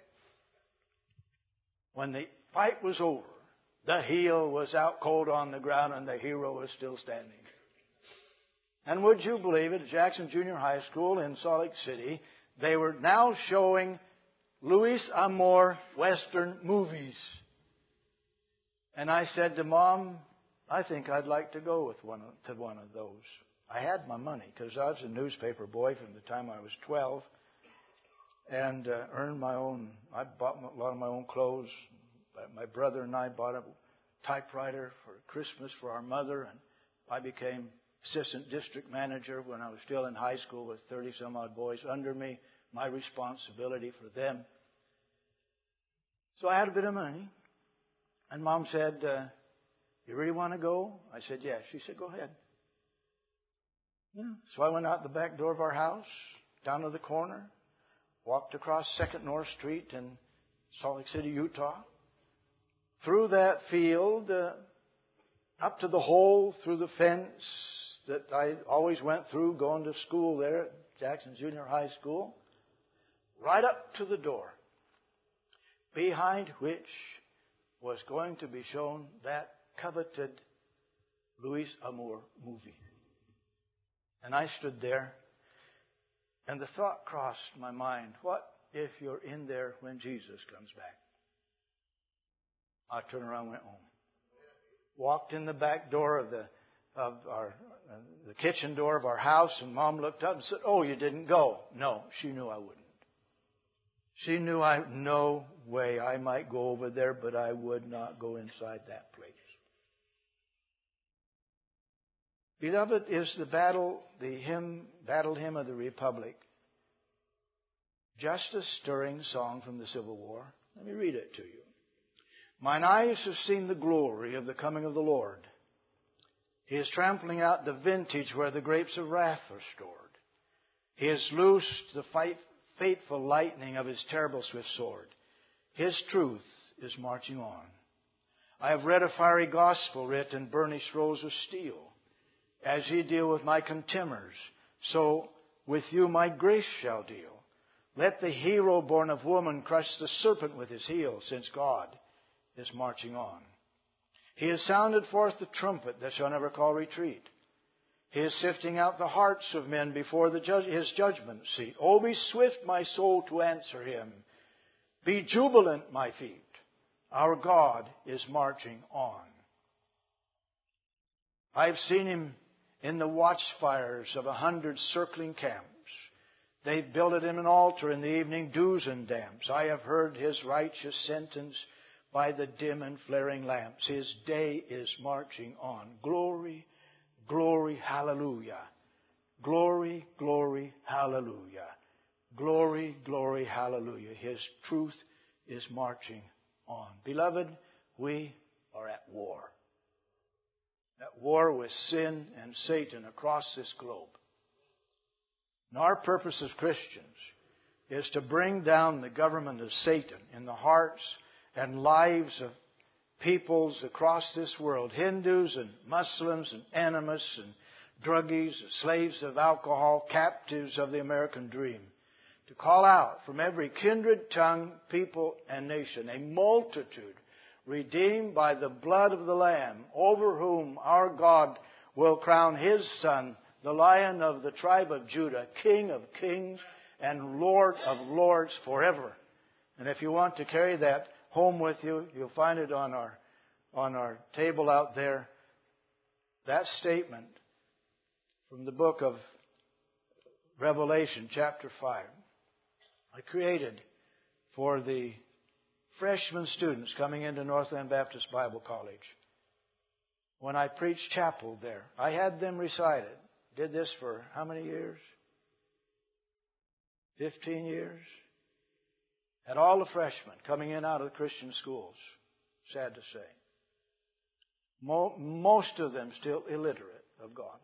when the fight was over, the heel was out cold on the ground and the hero was still standing. And would you believe it, at Jackson Junior High School in Salt Lake City, they were now showing Luis Amor Western movies. And I said to Mom, I think I'd like to go with one to one of those. I had my money because I was a newspaper boy from the time I was twelve and uh, earned my own. I bought a lot of my own clothes. My brother and I bought a typewriter for Christmas for our mother, and I became assistant district manager when I was still in high school with thirty some odd boys under me. My responsibility for them. So I had a bit of money. And Mom said, uh, you really want to go? I said, yes. She said, go ahead. Yeah. So I went out the back door of our house, down to the corner, walked across Second North Street in Salt Lake City, Utah, through that field, uh, up to the hole, through the fence that I always went through going to school there at Jackson Junior High School, right up to the door, behind which was going to be shown that coveted Luis Amor movie. And I stood there, and the thought crossed my mind, what if you're in there when Jesus comes back? I turned around and went home. Walked in the back door of the of our uh, the kitchen door of our house, and Mom looked up and said, oh, you didn't go. No, she knew I wouldn't. She knew I no way I might go over there, but I would not go inside that place. Beloved, is the battle, the hymn, battle hymn of the Republic, just a stirring song from the Civil War? Let me read it to you. Mine eyes have seen the glory of the coming of the Lord. He is trampling out the vintage where the grapes of wrath are stored. He has loosed the fight, fateful lightning of His terrible swift sword. His truth is marching on. I have read a fiery gospel writ in burnished rolls of steel. As ye deal with my contemners, so with you my grace shall deal. Let the hero born of woman crush the serpent with his heel, since God is marching on. He has sounded forth the trumpet that shall never call retreat. He is sifting out the hearts of men before the judge, His judgment seat. Oh, be swift, my soul, to answer Him. Be jubilant, my feet. Our God is marching on. I've seen Him in the watchfires of a hundred circling camps. They've builded Him an altar in the evening dews and damps. I have heard His righteous sentence by the dim and flaring lamps. His day is marching on. Glory, glory, hallelujah. Glory, glory, hallelujah. Glory, glory, hallelujah. His truth is marching on. Beloved, we are at war. At war with sin and Satan across this globe. And our purpose as Christians is to bring down the government of Satan in the hearts and lives of peoples across this world, Hindus and Muslims and animists and druggies, slaves of alcohol, captives of the American dream. To call out from every kindred, tongue, people, and nation, a multitude redeemed by the blood of the Lamb, over whom our God will crown His Son, the Lion of the tribe of Judah, King of kings and Lord of lords forever. And if you want to carry that home with you, you'll find it on our on our table out there. That statement from the book of Revelation, chapter five. I created for the freshman students coming into Northland Baptist Bible College. When I preached chapel there, I had them recite it. Did this for how many years? Fifteen years. Had all the freshmen coming in out of the Christian schools. Sad to say. Most of them still illiterate of God.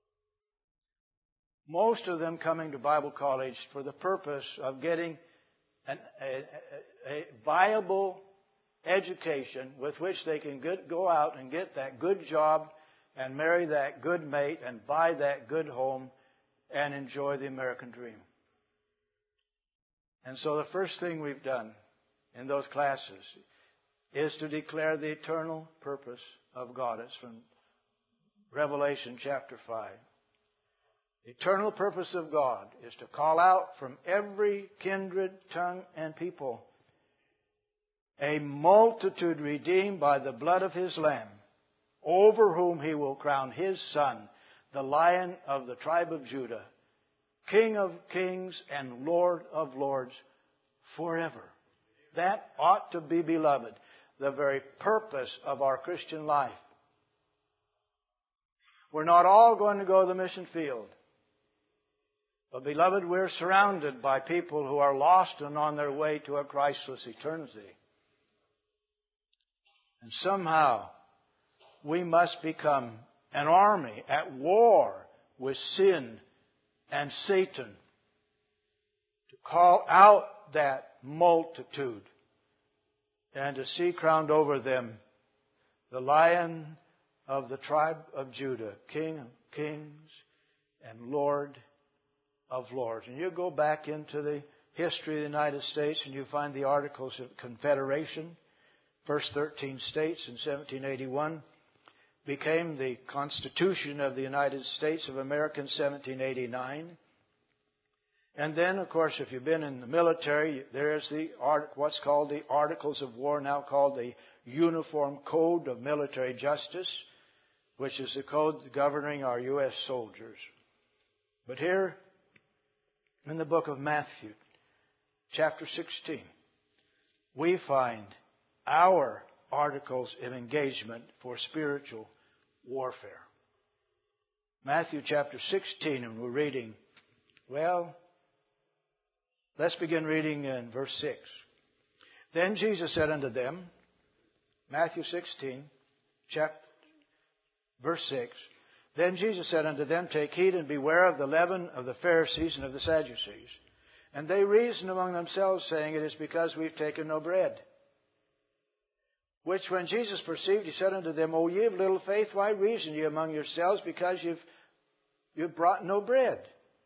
Most of them coming to Bible college for the purpose of getting an, a, a, a viable education with which they can get, go out and get that good job and marry that good mate and buy that good home and enjoy the American dream. And so the first thing we've done in those classes is to declare the eternal purpose of God. It's from Revelation chapter five. The eternal purpose of God is to call out from every kindred, tongue, and people a multitude redeemed by the blood of His Lamb, over whom He will crown His Son, the Lion of the tribe of Judah, King of kings and Lord of lords forever. That ought to be, beloved, the very purpose of our Christian life. We're not all going to go to the mission field. But, beloved, we're surrounded by people who are lost and on their way to a Christless eternity. And somehow, we must become an army at war with sin and Satan to call out that multitude and to see crowned over them the Lion of the tribe of Judah, King of kings and Lord of lords. And you go back into the history of the United States and you find the Articles of Confederation. First thirteen states in seventeen eighty-one became the Constitution of the United States of America in seventeen eighty-nine. And then, of course, if you've been in the military, there's the art, what's called the Articles of War, now called the Uniform Code of Military Justice, which is the code governing our U S soldiers. But here in the book of Matthew, chapter sixteen, we find our articles of engagement for spiritual warfare. Matthew chapter sixteen, and we're reading, well, let's begin reading in verse six. Then Jesus said unto them, Matthew sixteen, chapter, verse six, Then Jesus said unto them, Take heed and beware of the leaven of the Pharisees and of the Sadducees. And they reasoned among themselves, saying, It is because we've taken no bread. Which when Jesus perceived, He said unto them, O ye of little faith, why reason ye among yourselves, because you've, you've brought no bread?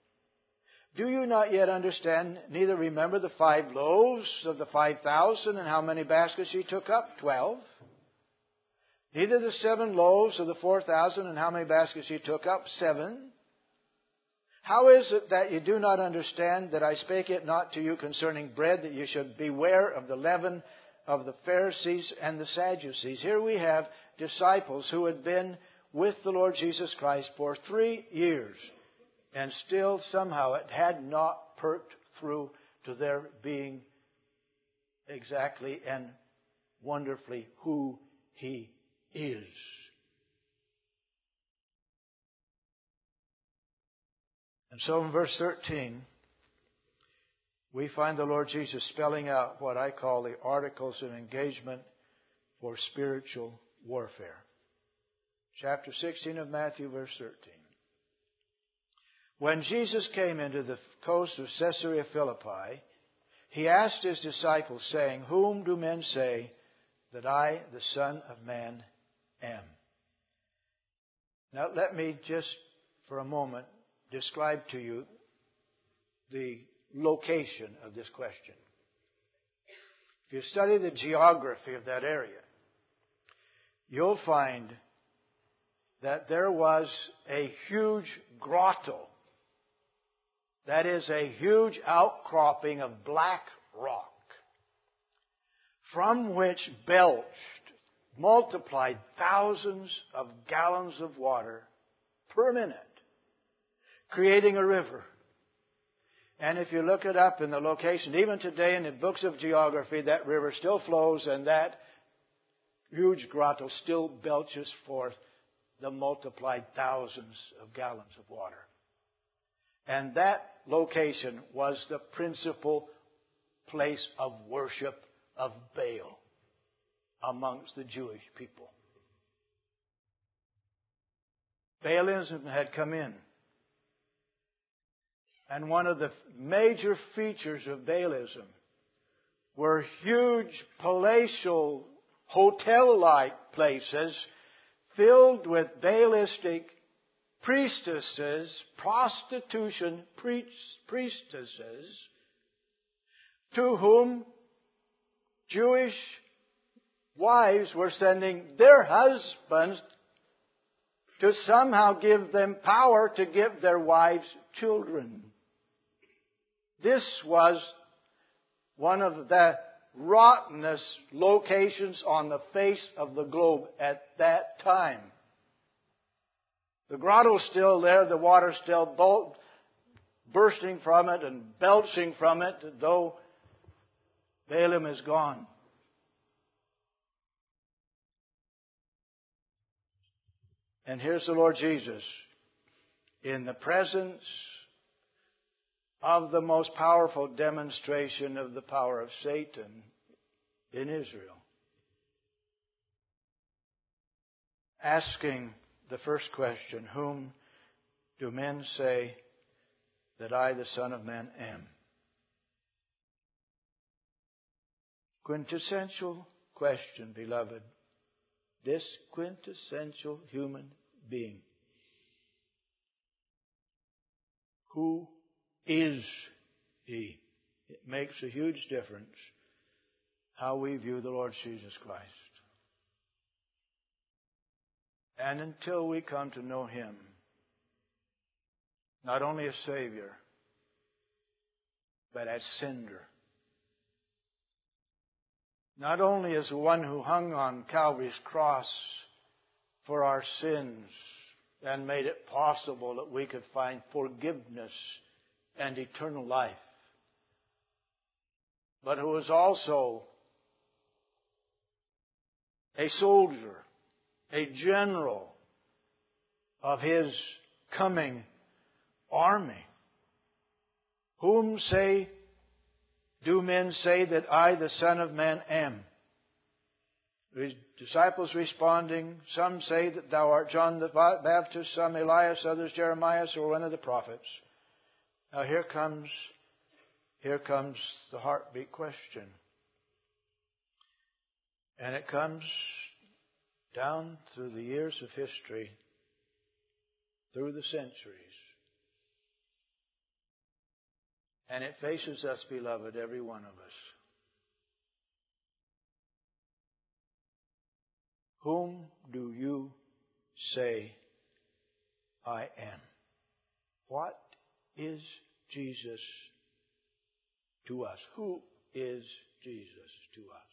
Do you not yet understand, neither remember the five loaves of the five thousand, and how many baskets ye took up? Twelve. Neither the seven loaves of the four thousand, and how many baskets ye took up? Seven. How is it that you do not understand that I spake it not to you concerning bread, that you should beware of the leaven of the Pharisees and the Sadducees? Here we have disciples who had been with the Lord Jesus Christ for three years, and still somehow it had not perked through to their being exactly and wonderfully who He is. And so in verse thirteen, we find the Lord Jesus spelling out what I call the articles of engagement for spiritual warfare. Chapter sixteen of Matthew, verse thirteen. When Jesus came into the coast of Caesarea Philippi, He asked His disciples, saying, Whom do men say that I, the Son of Man, am? Now let me just for a moment describe to you the location of this question. If you study the geography of that area, you'll find that there was a huge grotto. That is a huge outcropping of black rock from which belched, multiplied thousands of gallons of water per minute, creating a river. And if you look it up in the location, even today in the books of geography, that river still flows and that huge grotto still belches forth the multiplied thousands of gallons of water. And that location was the principal place of worship of Baal amongst the Jewish people. Baalism had come in. And one of the major features of Baalism were huge palatial hotel-like places filled with Baalistic priestesses, prostitution priestesses, to whom Jewish wives were sending their husbands to somehow give them power to give their wives children. This was one of the rottenest locations on the face of the globe at that time. The grotto's still there, the water's still bolt, bursting from it and belching from it, though Balaam is gone. And here's the Lord Jesus in the presence of the most powerful demonstration of the power of Satan in Israel, asking the first question, whom do men say that I, the Son of Man, am? Quintessential question, beloved. This quintessential human being. Who is He? It makes a huge difference how we view the Lord Jesus Christ. And until we come to know Him, not only as Savior, but as Sender. Not only as the one who hung on Calvary's cross for our sins and made it possible that we could find forgiveness and eternal life, but who was also a soldier, a general of His coming army. Whom say, do men say that I, the Son of Man, am? His disciples responding, some say that thou art John the Baptist, some Elias, others Jeremiah, or one of the prophets. Now here comes, here comes the heartbeat question. And it comes down through the years of history, through the centuries. And it faces us, beloved, every one of us. Whom do you say I am? What is Jesus to us? Who is Jesus to us?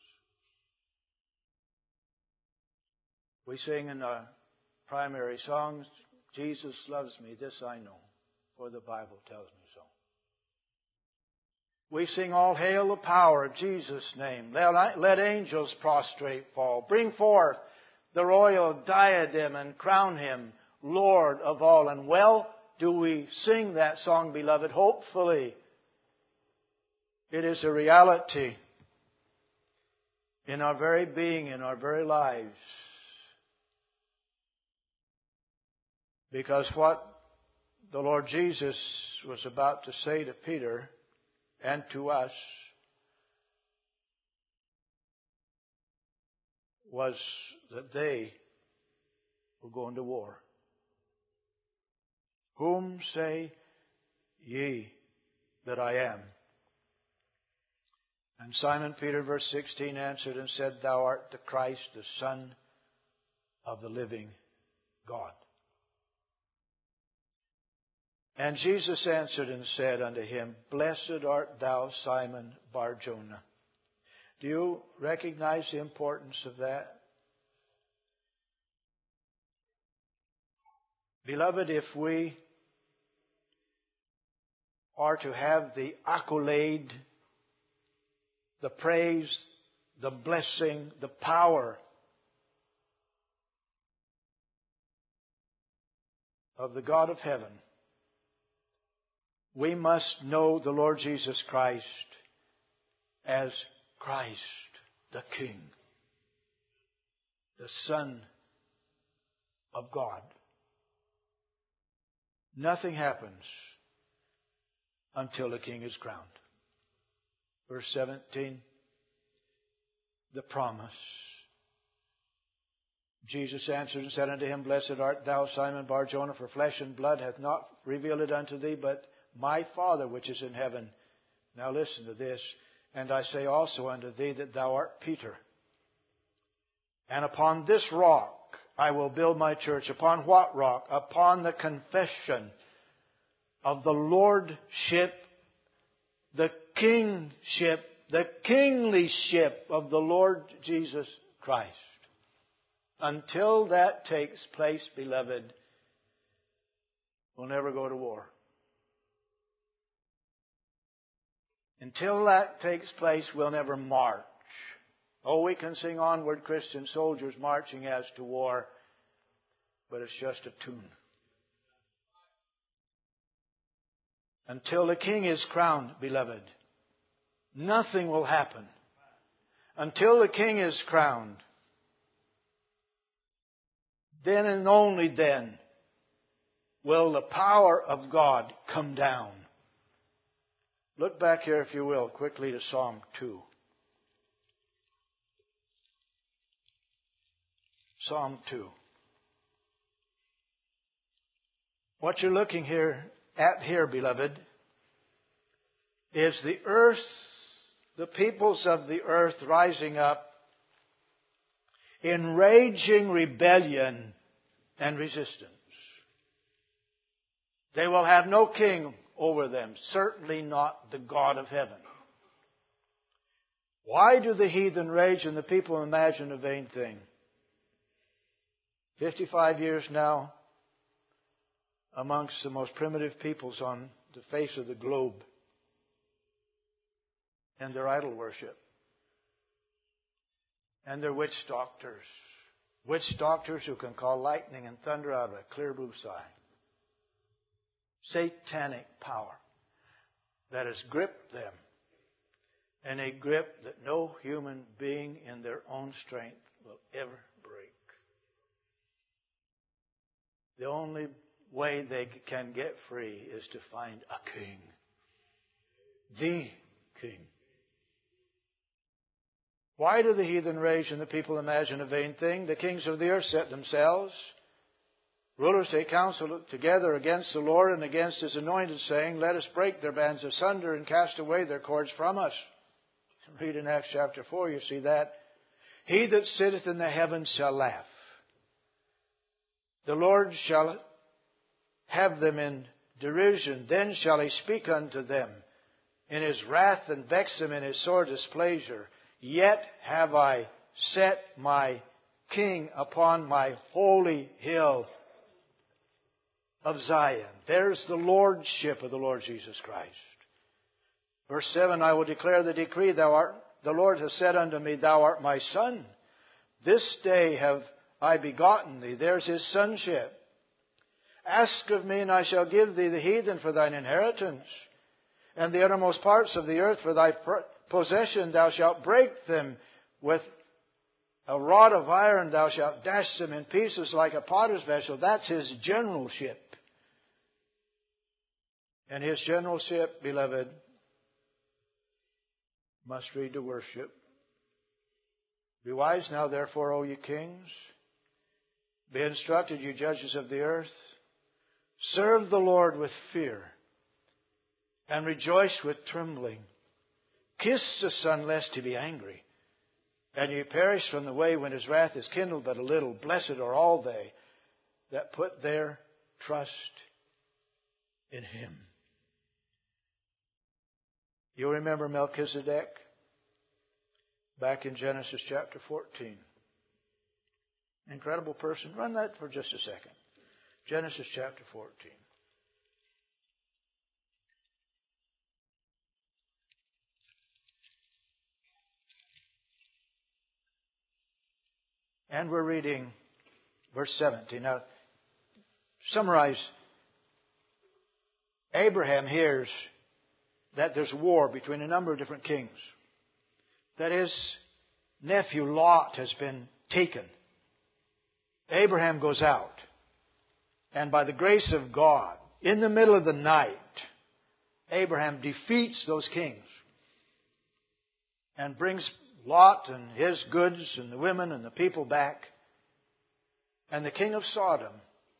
We sing in our primary songs, Jesus loves me, this I know, for the Bible tells me so. We sing, all hail the power of Jesus' name. Let, let angels prostrate fall. Bring forth the royal diadem and crown Him Lord of all. And well do we sing that song, beloved. Hopefully, it is a reality in our very being, in our very lives. Because what the Lord Jesus was about to say to Peter and to us was that they were going to war. Whom say ye that I am? And Simon Peter, verse sixteen, answered and said, Thou art the Christ, the Son of the living God. And Jesus answered and said unto him, Blessed art thou, Simon Bar-Jonah. Do you recognize the importance of that? Beloved, if we are to have the accolade, the praise, the blessing, the power of the God of heaven, we must know the Lord Jesus Christ as Christ, the King, the Son of God. Nothing happens until the King is crowned. Verse seventeen, the promise. Jesus answered and said unto him, Blessed art thou, Simon Bar-Jonah, for flesh and blood hath not revealed it unto thee, but my Father which is in heaven. Now listen to this. And I say also unto thee that thou art Peter. And upon this rock I will build my church. Upon what rock? Upon the confession of the Lordship, the kingship, the kinglyship of the Lord Jesus Christ. Until that takes place, beloved, we'll never go to war. Until that takes place, we'll never march. Oh, we can sing Onward Christian Soldiers marching as to war, but it's just a tune. Until the King is crowned, beloved, nothing will happen. Until the King is crowned, then and only then will the power of God come down. Look back here, if you will, quickly to Psalm two. Psalm two. What you're looking here at here, beloved, is the earth, the peoples of the earth rising up in raging rebellion and resistance. They will have no king over them, certainly not the God of heaven. Why do the heathen rage and the people imagine a vain thing? Fifty-five years now, amongst the most primitive peoples on the face of the globe, and their idol worship, and their witch doctors. Witch doctors who can call lightning and thunder out of a clear blue sky. Satanic power that has gripped them, and a grip that no human being in their own strength will ever break. The only way they can get free is to find a king. The king. Why do the heathen rage and the people imagine a vain thing? The kings of the earth set themselves. Rulers take counsel together against the Lord and against His anointed, saying, Let us break their bands asunder and cast away their cords from us. Read in Acts chapter four, you see that. He that sitteth in the heavens shall laugh. The Lord shall have them in derision. Then shall He speak unto them in His wrath and vex them in His sore displeasure. Yet have I set my King upon my holy hill of Zion. There's the lordship of the Lord Jesus Christ. Verse seven, I will declare the decree. Thou art, the Lord has said unto me, Thou art my son. This day have I begotten thee. There's His sonship. Ask of me, and I shall give thee the heathen for thine inheritance, and the uttermost parts of the earth for thy possession. Thou shalt break them with a rod of iron. Thou shalt dash them in pieces like a potter's vessel. That's His generalship. And His generalship, beloved, must lead to worship. Be wise now, therefore, O ye kings. Be instructed, you judges of the earth. Serve the Lord with fear, and rejoice with trembling. Kiss the Son, lest He be angry, and ye perish from the way when His wrath is kindled but a little. Blessed are all they that put their trust in Him. You remember Melchizedek back in Genesis chapter fourteen. Incredible person. Run that for just a second. Genesis chapter fourteen. And we're reading verse seventeen. Now, summarize. Abraham hears that there's war between a number of different kings. That his nephew Lot has been taken. Abraham goes out. And by the grace of God, in the middle of the night, Abraham defeats those kings and brings Lot and his goods and the women and the people back. And the king of Sodom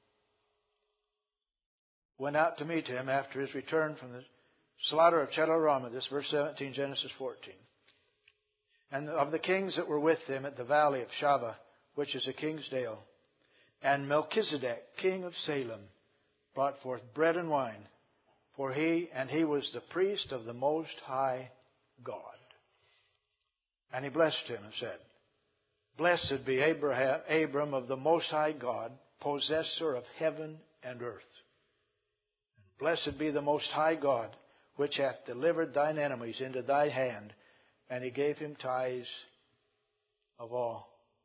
went out to meet him after his return from the slaughter of Chedorlaomer. This verse seventeen, Genesis fourteen. And of the kings that were with him at the valley of Shaveh, which is a king's dale. And Melchizedek, king of Salem, brought forth bread and wine, for he, and he was the priest of the Most High God. And he blessed him and said, Blessed be Abraham, Abram of the Most High God, possessor of heaven and earth. And blessed be the Most High God, which hath delivered thine enemies into thy hand. And he gave him tithes of all.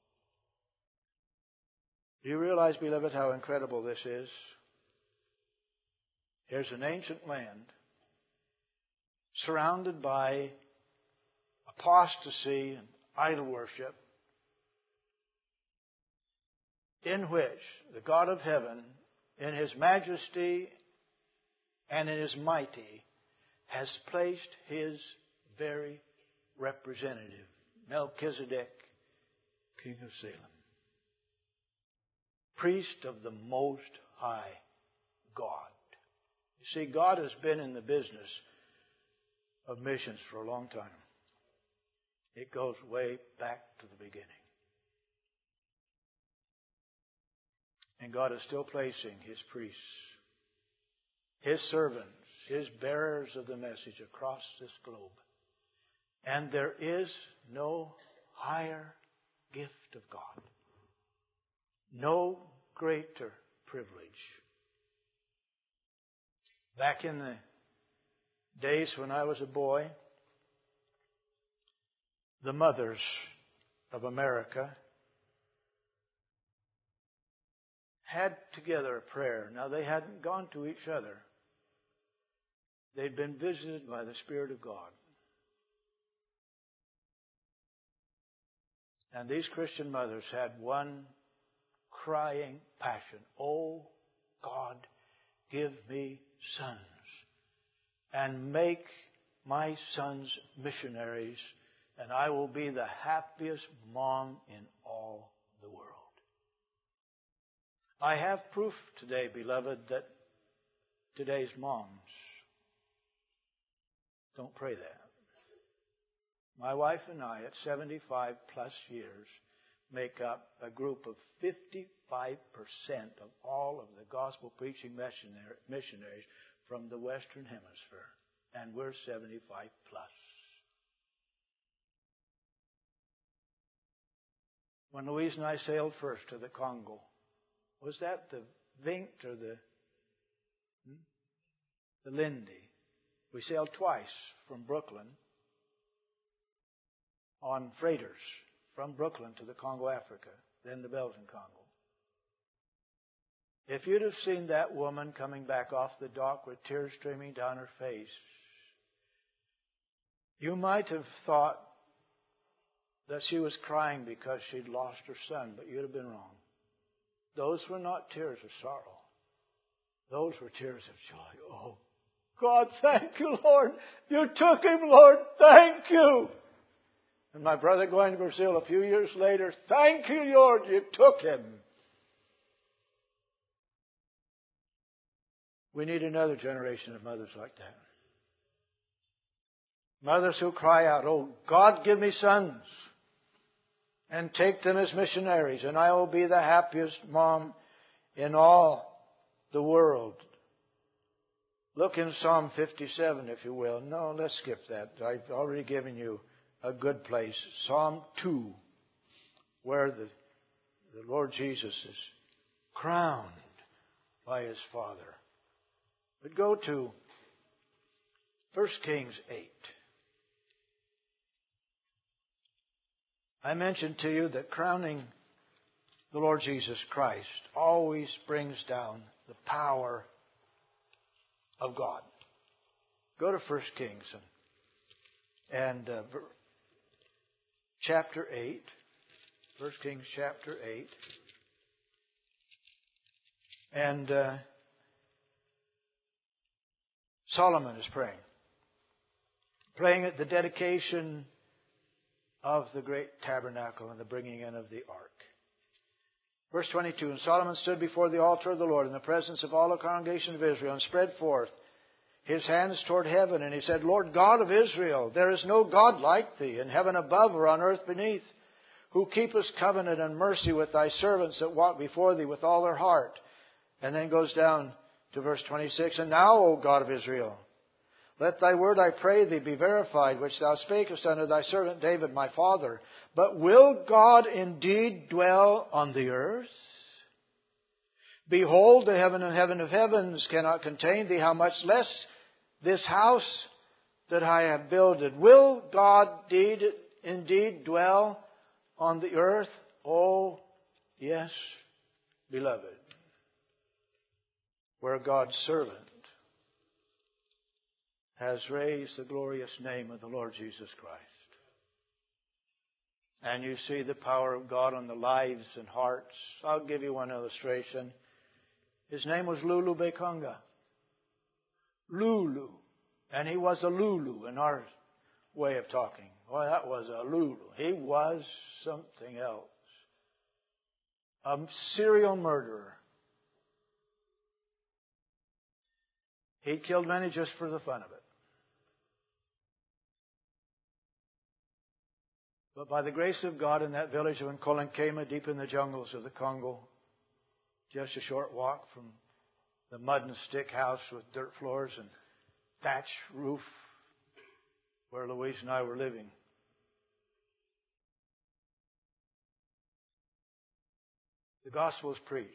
Do you realize, beloved, how incredible this is? Here's an ancient land surrounded by apostasy and idol worship, in which the God of heaven, in His majesty and in His mighty, has placed His very representative, Melchizedek, king of Salem, priest of the Most High God. You see, God has been in the business of missions for a long time. It goes way back to the beginning. And God is still placing His priests, His servants, His bearers of the message across this globe. And there is no higher gift of God, no greater privilege. Back in the days when I was a boy, the mothers of America had together a prayer. Now, they hadn't gone to each other. They'd been visited by the Spirit of God. And these Christian mothers had one crying passion. Oh, God, give me sons, and make my sons missionaries, and I will be the happiest mom in all the world. I have proof today, beloved, that today's moms don't pray that. My wife and I, at seventy-five plus years, make up a group of fifty-five percent of all of the gospel preaching missionaries from the Western Hemisphere. And we're seventy-five plus. When Louise and I sailed first to the Congo, was that the Vink or the, hmm? the Lindy? We sailed twice from Brooklyn on freighters from Brooklyn to the Congo, Africa, then the Belgian Congo. If you'd have seen that woman coming back off the dock with tears streaming down her face, you might have thought that she was crying because she'd lost her son, but you'd have been wrong. Those were not tears of sorrow. Those were tears of joy. Oh, God, thank you, Lord. You took him, Lord. Thank you. And my brother going to Brazil a few years later, thank you, Lord, you took him. We need another generation of mothers like that. Mothers who cry out, oh, God, give me sons, and take them as missionaries, and I will be the happiest mom in all the world. Look in Psalm fifty-seven, if you will. No, let's skip that. I've already given you a good place. Psalm two, where the, the Lord Jesus is crowned by His Father. But go to First Kings eight. I mentioned to you that crowning the Lord Jesus Christ always brings down the power of God. Go to First Kings and, and uh, chapter eight. First Kings chapter eight. And uh, Solomon is praying. Praying at the dedication of the great tabernacle and the bringing in of the ark. Verse twenty-two, and Solomon stood before the altar of the Lord in the presence of all the congregation of Israel and spread forth his hands toward heaven. And he said, Lord God of Israel, there is no God like thee in heaven above or on earth beneath, who keepest covenant and mercy with thy servants that walk before thee with all their heart. And then goes down to verse twenty-six, and now, O God of Israel, let thy word, I pray thee, be verified, which thou spakest unto thy servant David, my father. But will God indeed dwell on the earth? Behold, the heaven and heaven of heavens cannot contain thee, how much less this house that I have builded. Will God indeed, indeed dwell on the earth? Oh, yes, beloved. Where God's servant has raised the glorious name of the Lord Jesus Christ. And you see the power of God on the lives and hearts. I'll give you one illustration. His name was Lulu Bekonga. Lulu. And he was a Lulu in our way of talking. Well, that was a Lulu. He was something else. A serial murderer. He killed many just for the fun of it. But by the grace of God, in that village of Nkolankema, deep in the jungles of the Congo, just a short walk from the mud and stick house with dirt floors and thatch roof where Louise and I were living, the gospel was preached.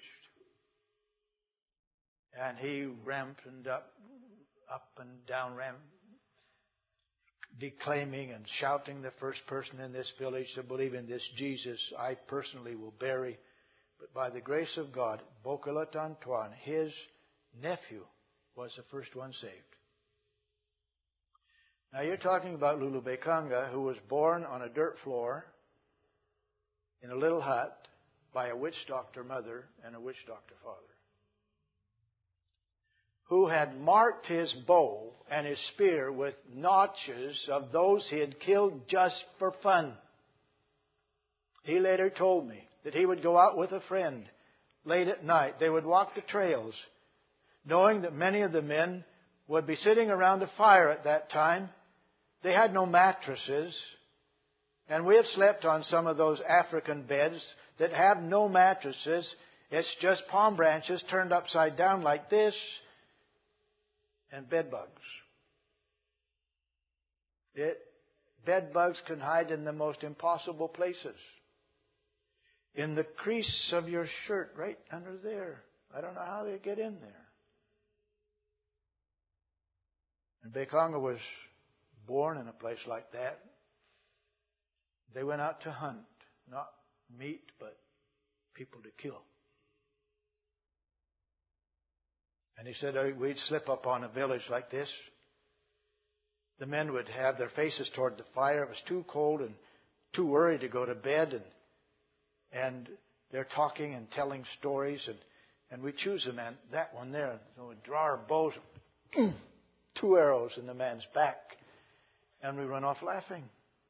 And he ramped up, up and down, ramped, declaiming and shouting, the first person in this village to believe in this Jesus I personally will bury. But by the grace of God, Bokolat Antoine, his nephew, was the first one saved. Now you're talking about Lulu Bekonga, who was born on a dirt floor in a little hut by a witch doctor mother and a witch doctor father, who had marked his bow and his spear with notches of those he had killed just for fun. He later told me that he would go out with a friend late at night. They would walk the trails, knowing that many of the men would be sitting around a fire at that time. They had no mattresses, and we have slept on some of those African beds that have no mattresses. It's just palm branches turned upside down like this, and bed bugs. It, bed bugs can hide in the most impossible places. In the crease of your shirt, right under there. I don't know how they get in there. And Bekonga was born in a place like that. They went out to hunt, not meat, but people to kill. And he said we'd slip up on a village like this. The men would have their faces toward the fire. It was too cold and too worried to go to bed. And and they're talking and telling stories. And, and we choose a man, that one there. So we draw our bows, two arrows in the man's back. And we run off laughing.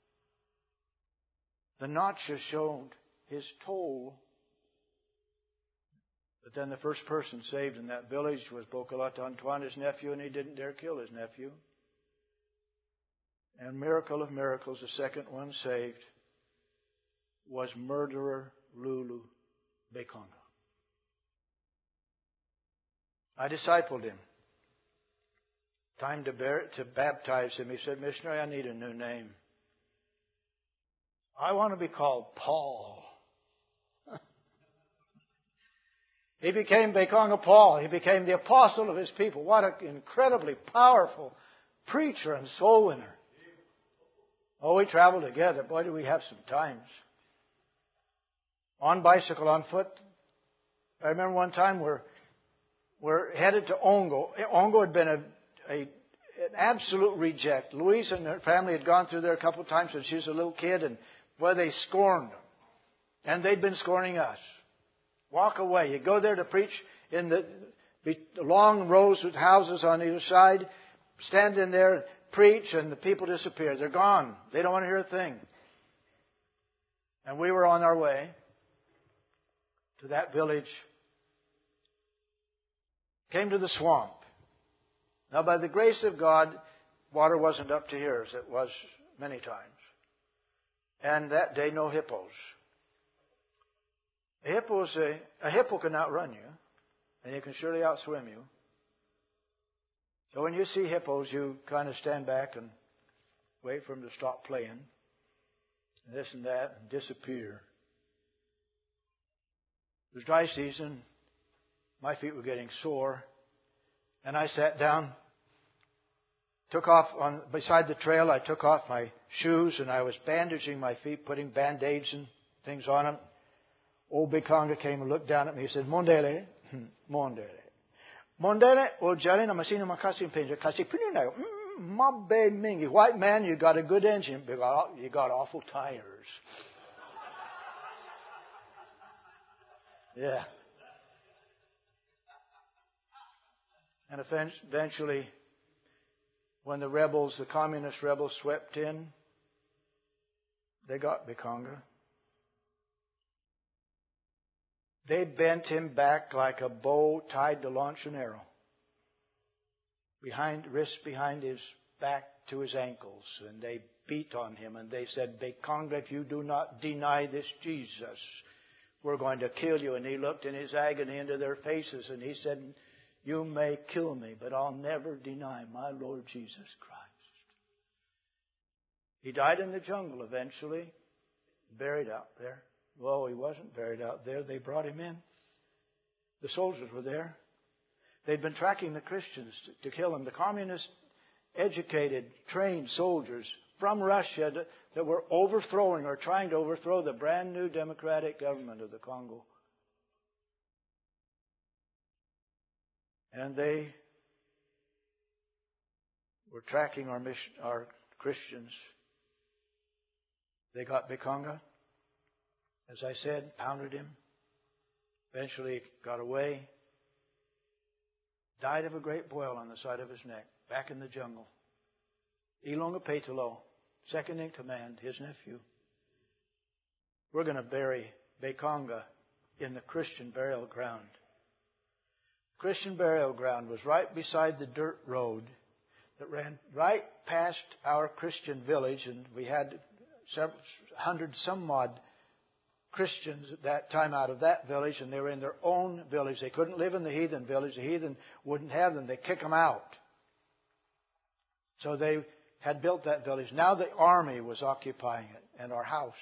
The notches showed his toe. But then the first person saved in that village was Bokolat Antoine, his nephew, and he didn't dare kill his nephew. And miracle of miracles, the second one saved was murderer Lulu Bekonga. I discipled him. Time to, bear, to baptize him. He said, missionary, I need a new name. I want to be called Paul. He became Bekonga Paul. He became the apostle of his people. What an incredibly powerful preacher and soul winner. Oh, we traveled together. Boy, did we have some times. On bicycle, on foot. I remember one time we're, we're headed to Ongo. Ongo had been a, a, an absolute reject. Louise and her family had gone through there a couple of times when she was a little kid, and well, they scorned them. And they'd been scorning us. Walk away. You go there to preach in the, the long rows with houses on either side. Stand in there, preach, and the people disappear. They're gone. They don't want to hear a thing. And we were on our way to that village. Came to the swamp. Now, by the grace of God, water wasn't up to here as it was many times. And that day, no hippos. A hippo, is a, a hippo can outrun you, and he can surely outswim you. So when you see hippos, you kind of stand back and wait for them to stop playing, and this and that, and disappear. It was dry season. My feet were getting sore, and I sat down, took off on beside the trail. I took off my shoes, and I was bandaging my feet, putting band-aids and things on them. Old Big Conga came and looked down at me. He said, "Mondele, mondele, mondele, o jari na masina makasi pinja kasi pinina mabbe mingi." White man, you got a good engine, but you got awful tires. Yeah. And eventually, when the rebels, the communist rebels, swept in, they got Bikonga. They bent him back like a bow tied to launch an arrow. Behind, wrist behind his back to his ankles. And they beat on him and they said, "Bikonga, if you do not deny this Jesus, we're going to kill you." And he looked in his agony into their faces and he said, "You may kill me, but I'll never deny my Lord Jesus Christ." He died in the jungle eventually, buried out there. Well, he wasn't buried out there. They brought him in. The soldiers were there. They'd been tracking the Christians to, to kill him. The communist, educated, trained soldiers from Russia that, that were overthrowing or trying to overthrow the brand new democratic government of the Congo. And they were tracking our mission, our Christians. They got Bikonga. As I said, pounded him. Eventually got away. Died of a great boil on the side of his neck. Back in the jungle. Ilonga Petalo, second in command, his nephew. We're going to bury Bikonga in the Christian burial ground. Christian burial ground was right beside the dirt road that ran right past our Christian village, and we had several hundred some odd Christians at that time out of that village, and they were in their own village. They couldn't live in the heathen village. The heathen wouldn't have them. They'd kick them out. So they had built that village. Now the army was occupying it and our house.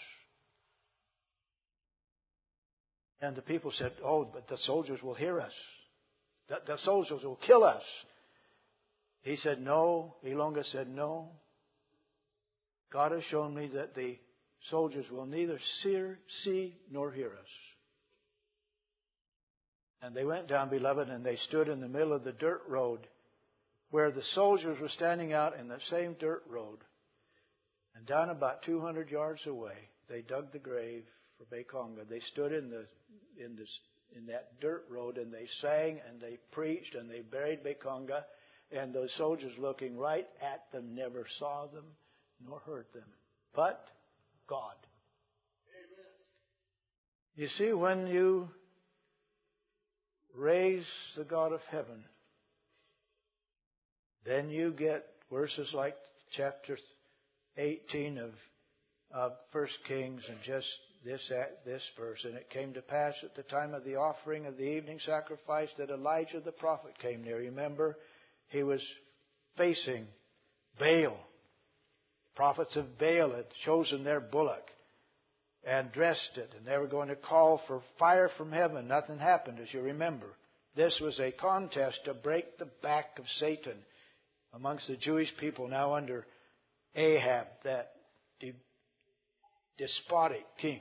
And the people said, "Oh, but the soldiers will hear us. The, the soldiers will kill us." He said, "No." Ilonga said, "No. God has shown me that the soldiers will neither see, see nor hear us." And they went down, beloved, and they stood in the middle of the dirt road where the soldiers were standing out in the same dirt road. And down about two hundred yards away, they dug the grave for Bikonga. They stood in the in this in that dirt road and they sang and they preached and they buried Bikonga. And those soldiers looking right at them never saw them nor heard them. But God. Amen. You see, when you raise the God of heaven, then you get verses like chapter eighteen of, of First Kings and just this this verse. "And it came to pass at the time of the offering of the evening sacrifice that Elijah the prophet came near." Remember, he was facing Baal. Prophets of Baal had chosen their bullock and dressed it, and they were going to call for fire from heaven. Nothing happened, as you remember. This was a contest to break the back of Satan amongst the Jewish people now under Ahab, that de- despotic king.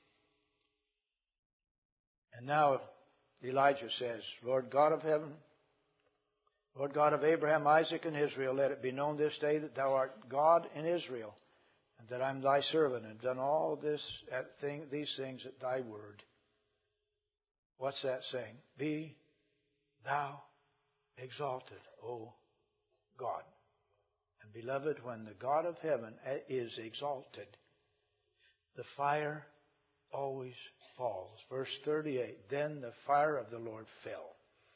And now Elijah says, "Lord God of heaven, Lord God of Abraham, Isaac, and Israel, let it be known this day that thou art God in Israel, and that I am thy servant, and done all this at thing, these things at thy word." What's that saying? "Be thou exalted, O God." And beloved, when the God of heaven is exalted, the fire always falls. Verse thirty-eight, then the fire of the Lord fell.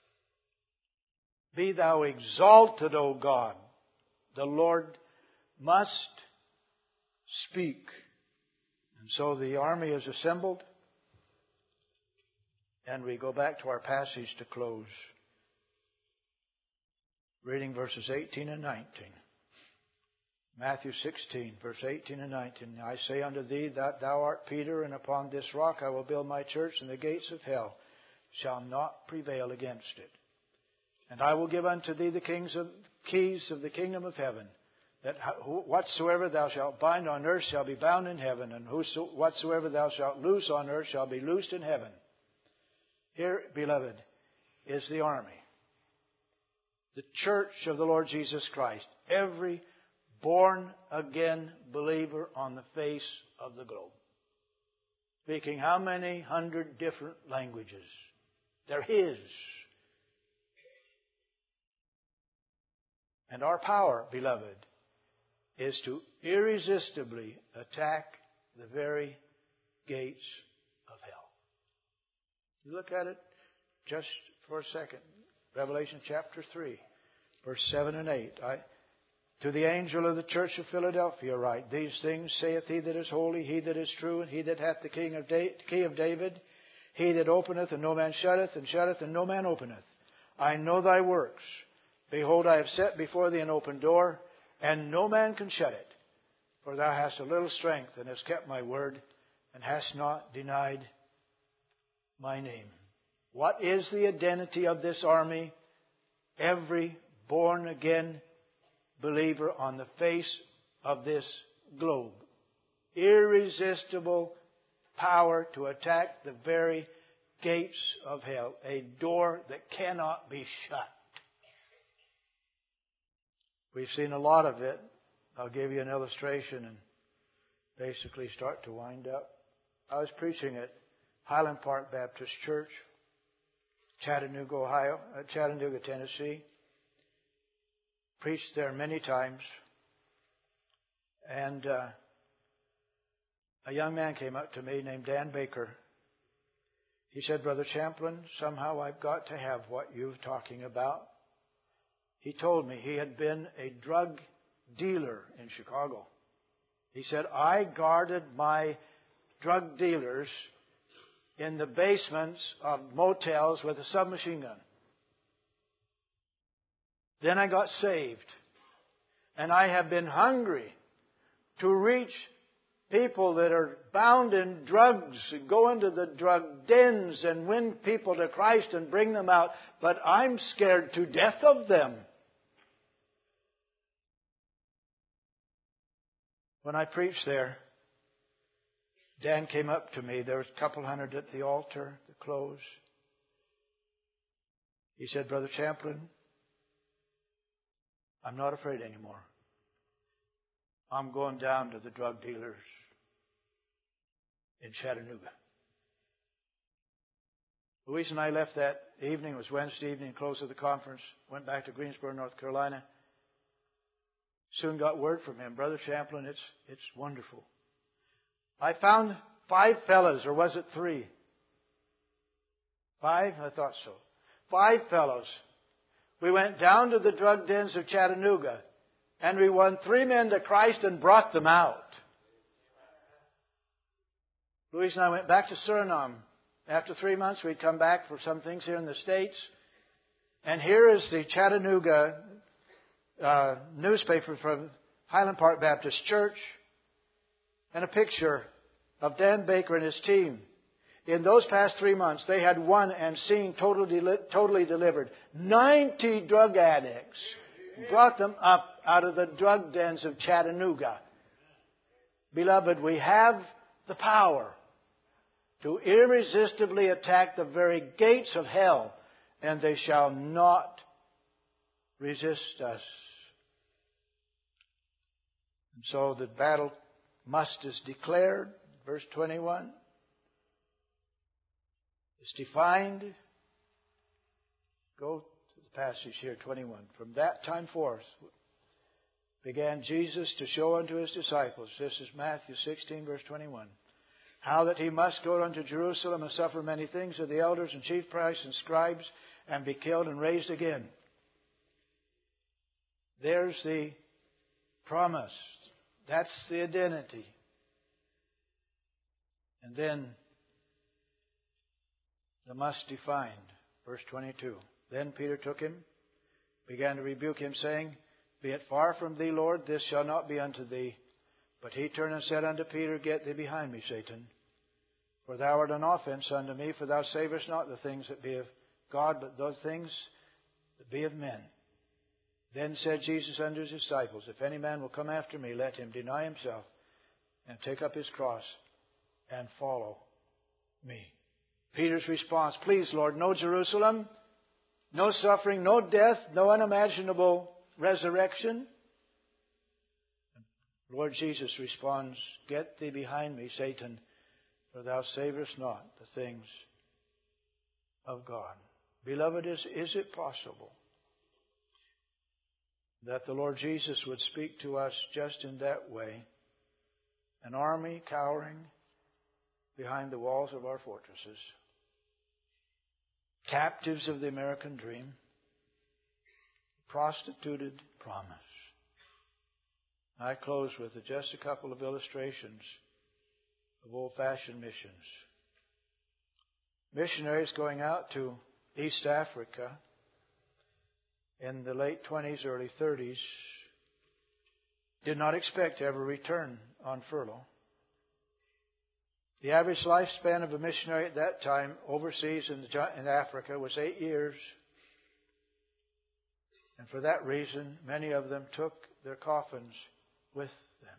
Be thou exalted, O God. The Lord must speak. And so the army is assembled. And we go back to our passage to close. Reading verses eighteen and nineteen. Matthew sixteen, verse eighteen and nineteen. I say unto thee that thou art Peter, and upon this rock I will build my church, and the gates of hell shall not prevail against it. And I will give unto thee the kings of, keys of the kingdom of heaven, that whatsoever thou shalt bind on earth shall be bound in heaven, and whoso, whatsoever thou shalt loose on earth shall be loosed in heaven. Here, beloved, is the army. The church of the Lord Jesus Christ. Every born-again believer on the face of the globe. Speaking how many hundred different languages? They're His. And our power, beloved, is to irresistibly attack the very gates of hell. You look at it just for a second. Revelation chapter three, verse seven and eight. I, to the angel of the church of Philadelphia write, these things saith he that is holy, he that is true, and he that hath the king of da- key of David, he that openeth and no man shutteth, and shutteth and no man openeth. I know thy works. Behold, I have set before thee an open door, and no man can shut it. For thou hast a little strength, and hast kept my word, and hast not denied my name. What is the identity of this army? Every born-again believer on the face of this globe. Irresistible power to attack the very gates of hell. A door that cannot be shut. We've seen a lot of it. I'll give you an illustration and basically start to wind up. I was preaching at Highland Park Baptist Church, Chattanooga, Ohio, uh, Chattanooga, Tennessee. Preached there many times. And uh, a young man came up to me named Dan Baker. He said, Brother Champlin, somehow I've got to have what you're talking about. He told me he had been a drug dealer in Chicago. He said, I guarded my drug dealers in the basements of motels with a submachine gun. Then I got saved. And I have been hungry to reach people that are bound in drugs and go into the drug dens and win people to Christ and bring them out. But I'm scared to death of them. When I preached there, Dan came up to me. There was a couple hundred at the altar, the close. He said, Brother Champlin, I'm not afraid anymore. I'm going down to the drug dealers in Chattanooga. Louise and I left that evening. It was Wednesday evening, close of the conference. Went back to Greensboro, North Carolina. Soon got word from him. Brother Champlin, it's it's wonderful. I found five fellows, or was it three? Five? I thought so. Five fellows. We went down to the drug dens of Chattanooga, and we won three men to Christ and brought them out. Louise and I went back to Suriname. After three months, we'd come back for some things here in the States. And here is the Chattanooga uh, newspaper from Highland Park Baptist Church, and a picture of Dan Baker and his team. In those past three months, they had won and seen totally, totally delivered ninety drug addicts. Brought them up out of the drug dens of Chattanooga. Beloved, we have the power to irresistibly attack the very gates of hell, and they shall not resist us. And so the battle must is declared. Verse twenty-one. It's defined. Go to the passage here, twenty-one. From that time forth began Jesus to show unto His disciples. This is Matthew sixteen, verse twenty-one. how that he must go unto Jerusalem and suffer many things of the elders and chief priests and scribes, and be killed and raised again. There's the promise. That's the identity. And then the must defined. Verse twenty-two. Then Peter took him, began to rebuke him, saying, Be it far from thee, Lord, this shall not be unto thee. But he turned and said unto Peter, Get thee behind me, Satan. For thou art an offense unto me, for thou savest not the things that be of God, but those things that be of men. Then said Jesus unto his disciples, If any man will come after me, let him deny himself, and take up his cross, and follow me. Peter's response, Please, Lord, no Jerusalem, no suffering, no death, no unimaginable resurrection. Lord Jesus responds, Get thee behind me, Satan, for thou savest not the things of God. Beloved, is, is it possible that the Lord Jesus would speak to us just in that way? An army cowering behind the walls of our fortresses, captives of the American dream, prostituted promise. I close with just a couple of illustrations of old-fashioned missions. Missionaries going out to East Africa in the late twenties, early thirties did not expect to ever return on furlough. The average lifespan of a missionary at that time overseas in, the, in Africa was eight years. And for that reason, many of them took their coffins with them.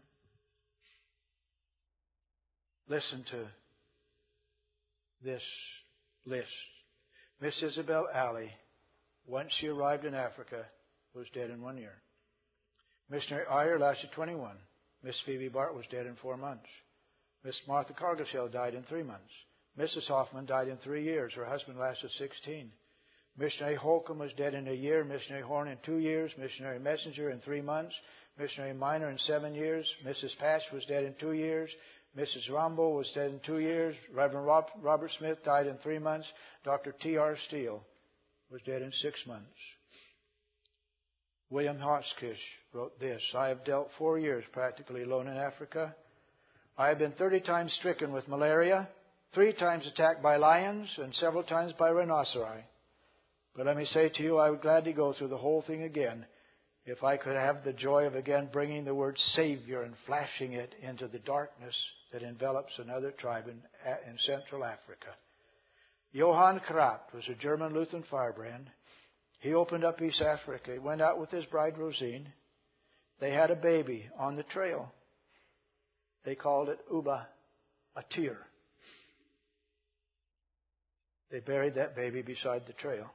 Listen to this list. Miss Isabel Alley, once she arrived in Africa, was dead in one year. Missionary Iyer lasted twenty-one. Miss Phoebe Bart was dead in four months. Miss Martha Cargisill died in three months. Missus Hoffman died in three years. Her husband lasted sixteen. Missionary Holcomb was dead in a year. Missionary Horn in two years. Missionary Messenger in three months. Missionary Minor in seven years. Missus Patch was dead in two years. Missus Rambo was dead in two years. Reverend Robert Smith died in three months. Doctor T R Steele was dead in six months. William Hotchkiss wrote this, I have dealt four years practically alone in Africa. I have been thirty times stricken with malaria, three times attacked by lions, and several times by rhinoceri. But let me say to you, I would gladly go through the whole thing again if I could have the joy of again bringing the word Savior and flashing it into the darkness that envelops another tribe in, in Central Africa. Johann Kraft was a German Lutheran firebrand. He opened up East Africa. He went out with his bride Rosine. They had a baby on the trail. They called it Uba, a tear. They buried that baby beside the trail.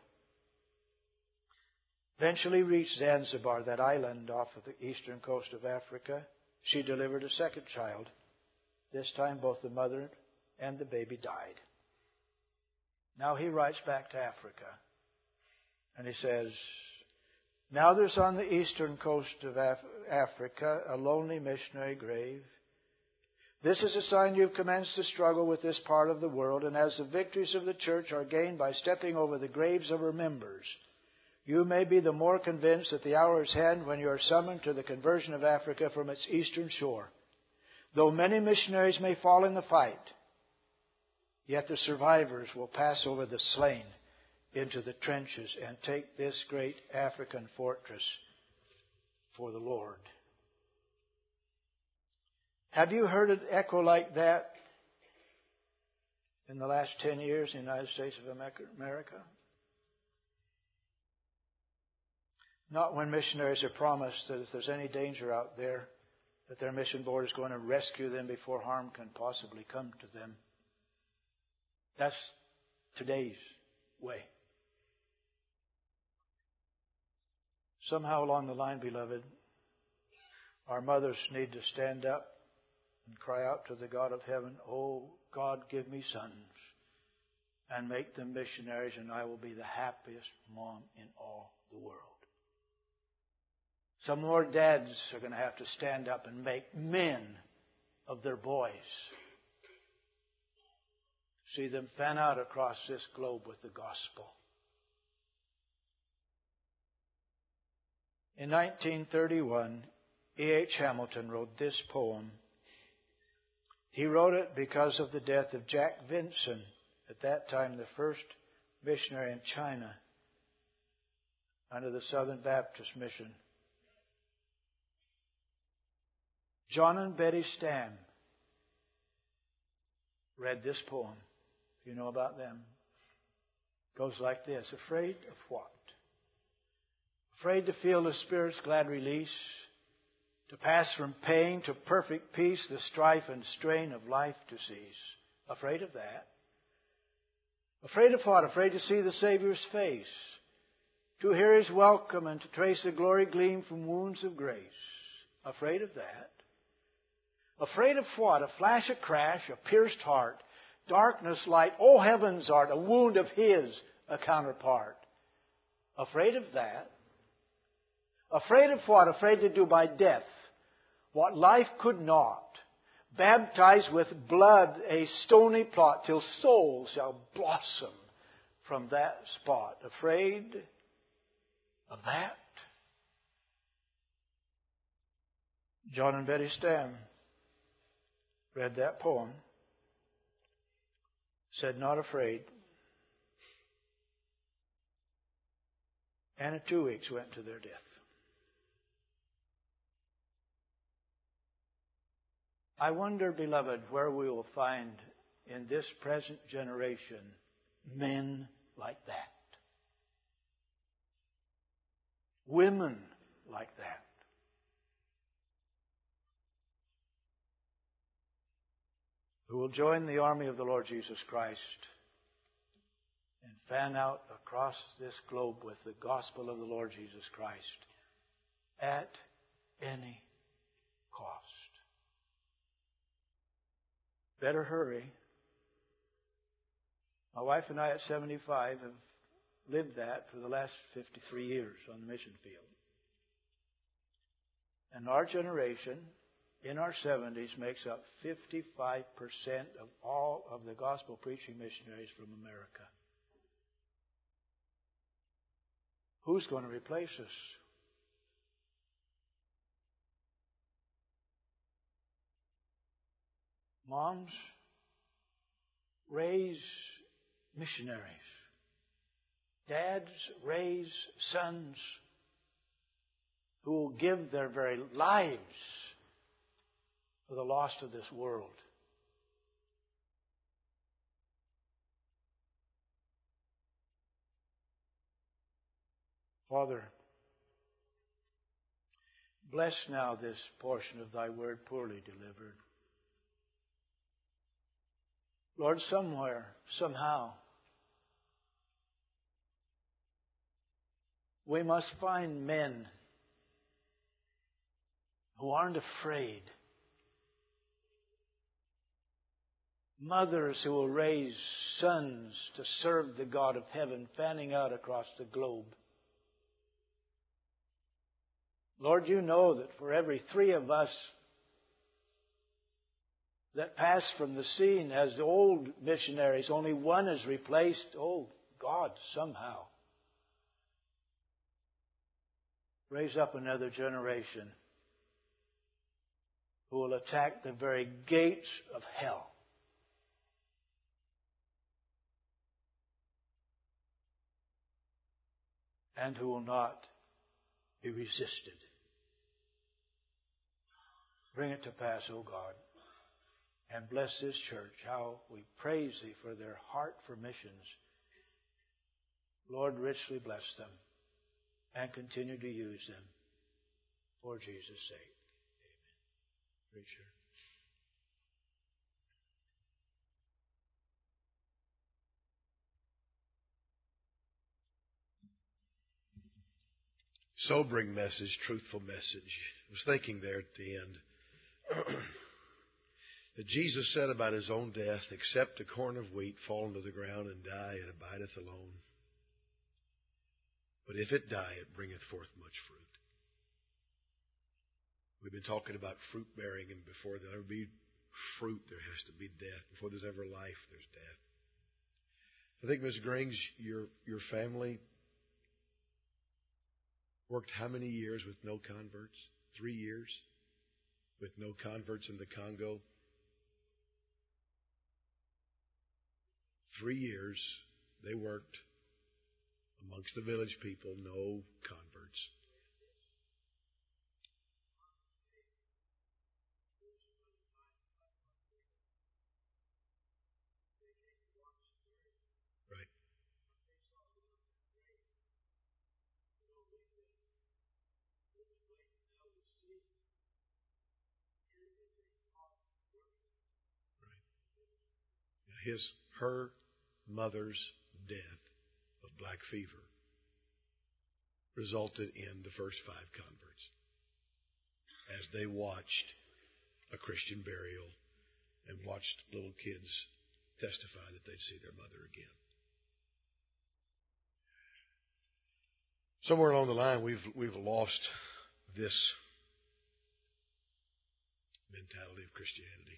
Eventually reached Zanzibar, that island off of the eastern coast of Africa. She delivered a second child. This time both the mother and the baby died. Now he writes back to Africa. And he says, now there's on the eastern coast of Af- Africa a lonely missionary grave. This is a sign you've commenced to struggle with this part of the world, and as the victories of the church are gained by stepping over the graves of her members, you may be the more convinced that the hour is hand when you are summoned to the conversion of Africa from its eastern shore. Though many missionaries may fall in the fight, yet the survivors will pass over the slain into the trenches and take this great African fortress for the Lord. Have you heard it echo like that in the last ten years in the United States of America? Not when missionaries are promised that if there's any danger out there, that their mission board is going to rescue them before harm can possibly come to them. That's today's way. Somehow along the line, beloved, our mothers need to stand up and cry out to the God of heaven, oh, God, give me sons and make them missionaries, and I will be the happiest mom in all the world. Some more dads are going to have to stand up and make men of their boys see them fan out across this globe with the gospel. In nineteen thirty-one, E H Hamilton wrote this poem. He wrote it because of the death of Jack Vinson, at that time the first missionary in China under the Southern Baptist Mission. John and Betty Stam read this poem. You know about them. It goes like this. Afraid of what? Afraid to feel the Spirit's glad release, to pass from pain to perfect peace, the strife and strain of life to cease. Afraid of that. Afraid of what? Afraid to see the Savior's face, to hear His welcome and to trace the glory gleam from wounds of grace. Afraid of that. Afraid of what? A flash, a crash, a pierced heart, darkness, light, oh heaven's art, a wound of His, a counterpart. Afraid of that. Afraid of what? Afraid to do by death what life could not. Baptized with blood a stony plot till souls shall blossom from that spot. Afraid of that? John and Betty Stam read that poem, said not afraid, and in two weeks went to their death. I wonder, beloved, where we will find in this present generation men like that. Women like that. Who will join the army of the Lord Jesus Christ and fan out across this globe with the gospel of the Lord Jesus Christ at any cost. Better hurry. My wife and I at seventy-five have lived that for the last fifty-three years on the mission field. And our generation, in our seventies, makes up fifty-five percent of all of the gospel preaching missionaries from America. Who's going to replace us? Moms, raise missionaries. Dads, raise sons who will give their very lives for the lost of this world. Father, bless now this portion of Thy word poorly delivered. Lord, somewhere, somehow, we must find men who aren't afraid. Mothers who will raise sons to serve the God of heaven, fanning out across the globe. Lord, you know that for every three of us that pass from the scene as the old missionaries, only one is replaced. Oh, God, somehow raise up another generation who will attack the very gates of hell. And who will not be resisted. Bring it to pass, O God. And bless this church, how we praise Thee for their heart for missions. Lord, richly bless them and continue to use them for Jesus' sake. Amen. Preacher. Sobering message, truthful message. I was thinking there at the end that Jesus said about His own death, except a corn of wheat fall into the ground and die, it abideth alone. But if it die, it bringeth forth much fruit. We've been talking about fruit bearing, and before there ever be fruit, there has to be death. Before there's ever life, there's death. I think, Miz Grings, your your family worked how many years with no converts? Three years with no converts in the Congo. Three years they worked amongst the village people, no converts. Right. His, her mother's death of black fever resulted in the first five converts as they watched a Christian burial and watched little kids testify that they'd see their mother again. Somewhere along the line, we've we've lost this mentality of Christianity.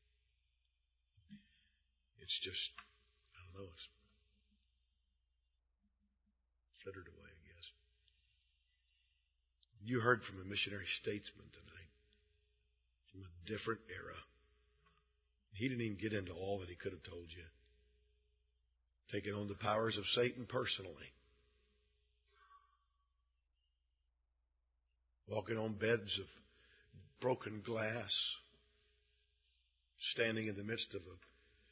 It's just, I don't know, it's flittered away, I guess. You heard from a missionary statesman tonight from a different era. He didn't even get into all that he could have told you. Taking on the powers of Satan personally. Walking on beds of broken glass. Standing in the midst of a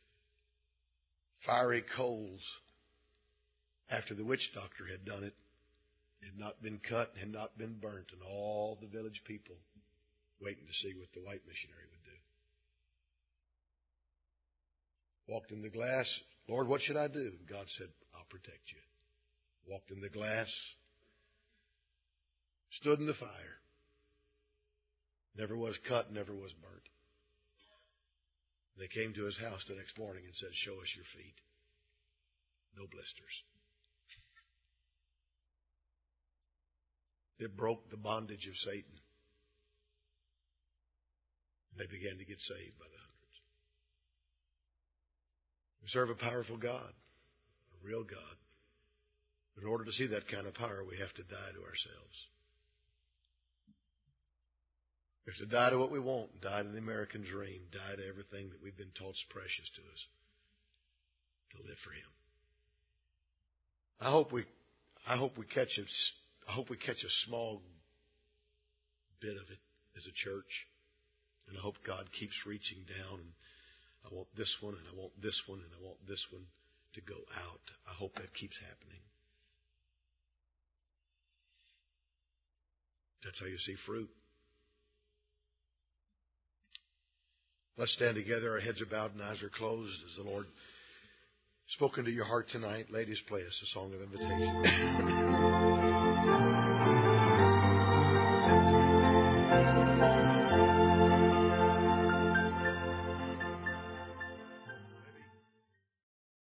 fiery coals after the witch doctor had done it, had not been cut, had not been burnt, and all the village people waiting to see what the white missionary would do. Walked in the glass, Lord, what should I do? And God said, I'll protect you. Walked in the glass, stood in the fire, never was cut, never was burnt. They came to his house the next morning and said, show us your feet. No blisters. It broke the bondage of Satan. They began to get saved by the hundreds. We serve a powerful God, a real God. But in order to see that kind of power, we have to die to ourselves. We have to die to what we want, die to the American dream, die to everything that we've been taught is precious to us, to live for Him. I hope we, I hope we catch a, I hope we catch a small bit of it as a church, and I hope God keeps reaching down. And I want this one, and I want this one, and I want this one to go out. I hope that keeps happening. That's how you see fruit. Let's stand together. Our heads are bowed and eyes are closed as the Lord spoken to your heart tonight. Ladies, play us a song of invitation.